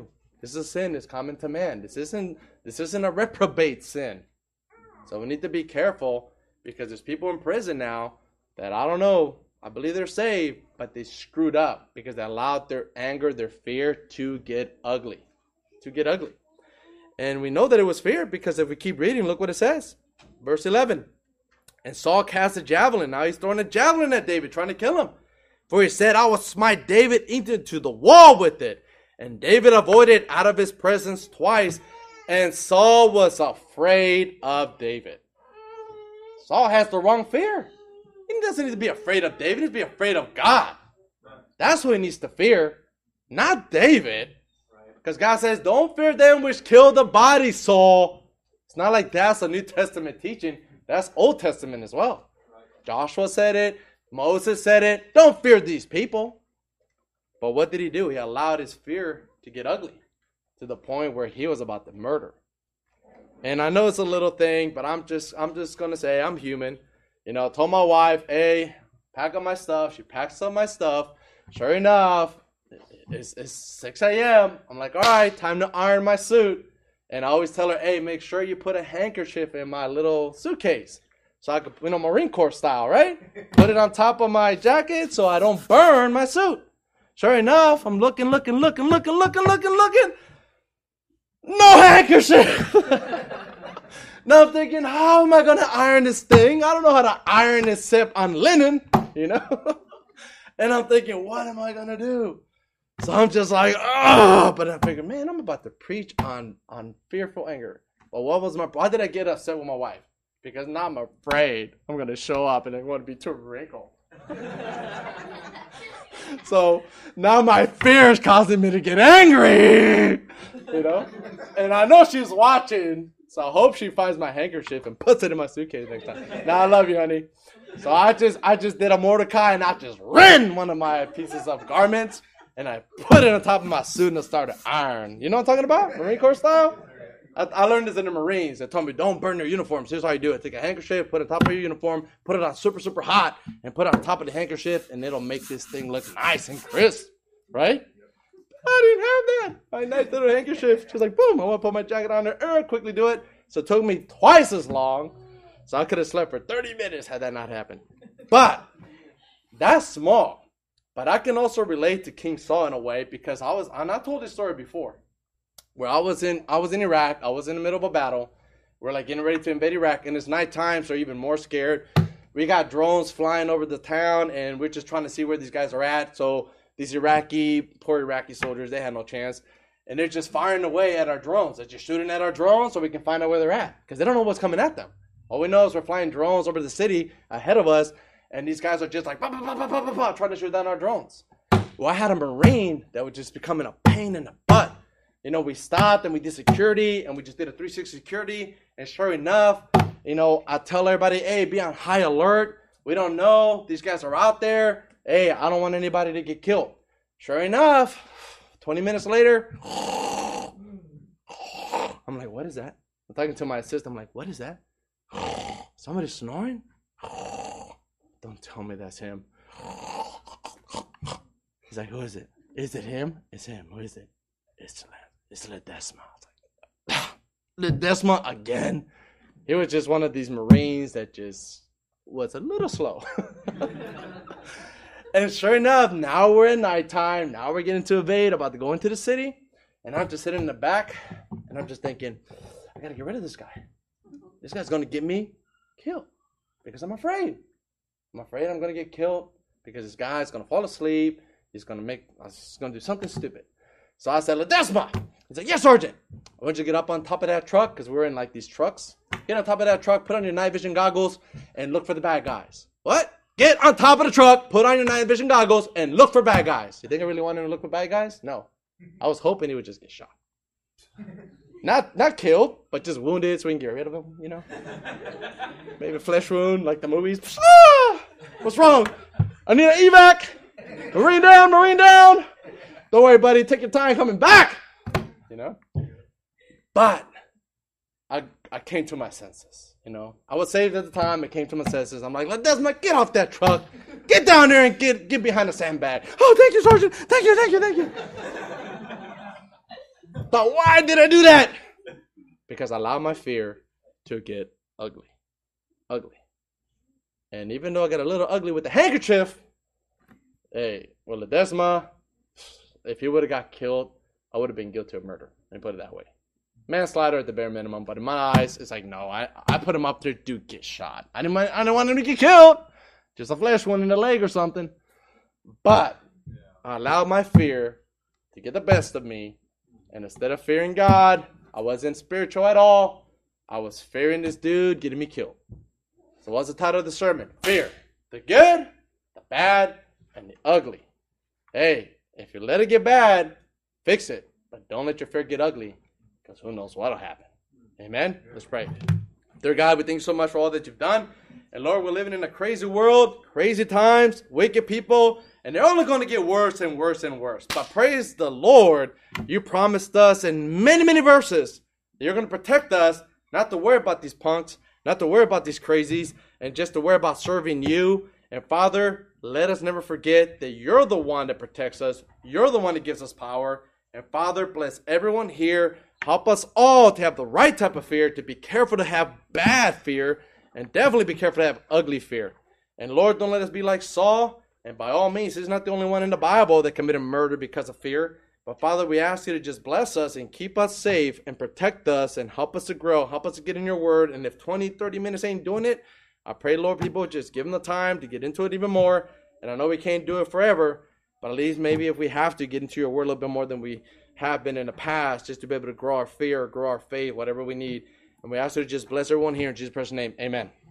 This is a sin that's common to man. This isn't this isn't a reprobate sin. So we need to be careful because there's people in prison now that I don't know. I believe they're saved, but they screwed up because they allowed their anger, their fear to get ugly. To get ugly. And we know that it was fear because if we keep reading, look what it says. Verse eleven. And Saul cast a javelin. Now he's throwing a javelin at David, trying to kill him. For he said, I will smite David into the wall with it. And David avoided out of his presence twice. And Saul was afraid of David. Saul has the wrong fear. He doesn't need to be afraid of David. He needs to be afraid of God. That's who he needs to fear. Not David. Because God says, don't fear them which kill the body, Saul. It's not like that's a New Testament teaching. That's Old Testament as well. Joshua said it. Moses said it. Don't fear these people. But what did he do? He allowed his fear to get ugly to the point where he was about to murder. And I know it's a little thing, but I'm just I'm just going to say I'm human. You know, I told my wife, hey, pack up my stuff. She packs up my stuff. Sure enough, it's, it's six a.m. I'm like, all right, time to iron my suit. And I always tell her, hey, make sure you put a handkerchief in my little suitcase. So I could, you know, Marine Corps style, right? Put it on top of my jacket so I don't burn my suit. Sure enough, I'm looking, looking, looking, looking, looking, looking, looking. No handkerchief. Now I'm thinking, how am I going to iron this thing? I don't know how to iron this except on linen, you know? And I'm thinking, what am I going to do? So I'm just like, oh, but I figured, man, I'm about to preach on, on fearful anger. Well, what was my, why did I get upset with my wife? Because now I'm afraid I'm going to show up and I'm going to be too wrinkled. So now my fear is causing me to get angry, you know? And I know she's watching, so I hope she finds my handkerchief and puts it in my suitcase next time. Now I love you, honey. So I just, I just did a Mordecai and I just rent one of my pieces of garments. And I put it on top of my suit and I started iron. You know what I'm talking about? Marine Corps style? I, I learned this in the Marines. They told me, don't burn your uniforms. Here's how you do it. Take a handkerchief, put it on top of your uniform, put it on super, super hot, and put it on top of the handkerchief, and it'll make this thing look nice and crisp. Right? I didn't have that. My nice little handkerchief. She's like, boom, I want to put my jacket on there. Er, quickly do it. So it took me twice as long. So I could have slept for thirty minutes had that not happened. But that's small. But I can also relate to King Saul in a way because I was, and I told this story before, where I was in, I was in Iraq. I was in the middle of a battle. We're like getting ready to invade Iraq, and it's nighttime, so we're even more scared. We got drones flying over the town, and we're just trying to see where these guys are at. So these Iraqi, poor Iraqi soldiers, they had no chance, and they're just firing away at our drones. They're just shooting at our drones so we can find out where they're at because they don't know what's coming at them. All we know is we're flying drones over the city ahead of us. And these guys are just like, bah, bah, bah, bah, bah, bah, bah, trying to shoot down our drones. Well, I had a Marine that was just becoming a pain in the butt. You know, we stopped and we did security and we just did a three sixty security. And sure enough, you know, I tell everybody, hey, be on high alert. We don't know. These guys are out there. Hey, I don't want anybody to get killed. Sure enough, twenty minutes later, I'm like, what is that? I'm talking to my assistant. I'm like, what is that? Somebody snoring? Don't tell me that's him. He's like, who is it? Is it him? It's him. Who is it? It's it's Ledesma. I was like, Ledesma again? He was just one of these Marines that just was a little slow. And sure enough, now we're at nighttime. Now we're getting to invade, about to go into the city. And I'm just sitting in the back, and I'm just thinking, I got to get rid of this guy. This guy's going to get me killed because I'm afraid. I'm afraid I'm going to get killed because this guy's going to fall asleep. He's going to make, he's going to do something stupid. So I said, Ledesma. He's like, yes, Sergeant. I want you to get up on top of that truck because we're in like these trucks. Get on top of that truck, put on your night vision goggles, and look for the bad guys. What? Get on top of the truck, put on your night vision goggles, and look for bad guys. You think I really wanted him to look for bad guys? No. I was hoping he would just get shot. Not not killed, but just wounded so we can get rid of him, you know? Maybe a flesh wound, like the movies. Ah! What's wrong? I need an evac. Marine down, Marine down. Don't worry, buddy. Take your time coming back. You know? But I I came to my senses, you know? I was saved at the time. I came to my senses. I'm like, Ledesma, get off that truck. Get down there and get, get behind the sandbag. Oh, thank you, Sergeant. Thank you, thank you, thank you. thought, why did I do that? Because I allowed my fear to get ugly. Ugly. And even though I got a little ugly with the handkerchief, hey, well, Ledesma, if he would have got killed, I would have been guilty of murder. Let me put it that way. Manslaughter at the bare minimum, but in my eyes, it's like, no, I, I put him up there to get shot. I didn't, I didn't want him to get killed. Just a flesh wound in the leg or something. But I allowed my fear to get the best of me. And instead of fearing God, I wasn't spiritual at all. I was fearing this dude getting me killed. So what's the title of the sermon? Fear. The good, the bad, and the ugly. Hey, if you let it get bad, fix it. But don't let your fear get ugly. Because who knows what'll happen. Amen? Let's pray. Dear God, we thank you so much for all that you've done. And Lord, we're living in a crazy world, crazy times, wicked people, and they're only going to get worse and worse and worse. But praise the Lord, you promised us in many, many verses that you're going to protect us, not to worry about these punks, not to worry about these crazies, and just to worry about serving you. And Father, let us never forget that you're the one that protects us. You're the one that gives us power. And Father, bless everyone here. Help us all to have the right type of fear, to be careful to have bad fear, and definitely be careful to have ugly fear. And Lord, don't let us be like Saul. And by all means, he's not the only one in the Bible that committed murder because of fear. But Father, we ask you to just bless us and keep us safe and protect us and help us to grow. Help us to get in your word. And if twenty, thirty minutes ain't doing it, I pray, Lord, people just give them the time to get into it even more. And I know we can't do it forever, but at least maybe if we have to get into your word a little bit more than we have been in the past, just to be able to grow our fear, grow our faith, whatever we need. And we ask you to just bless everyone here in Jesus' precious name. Amen.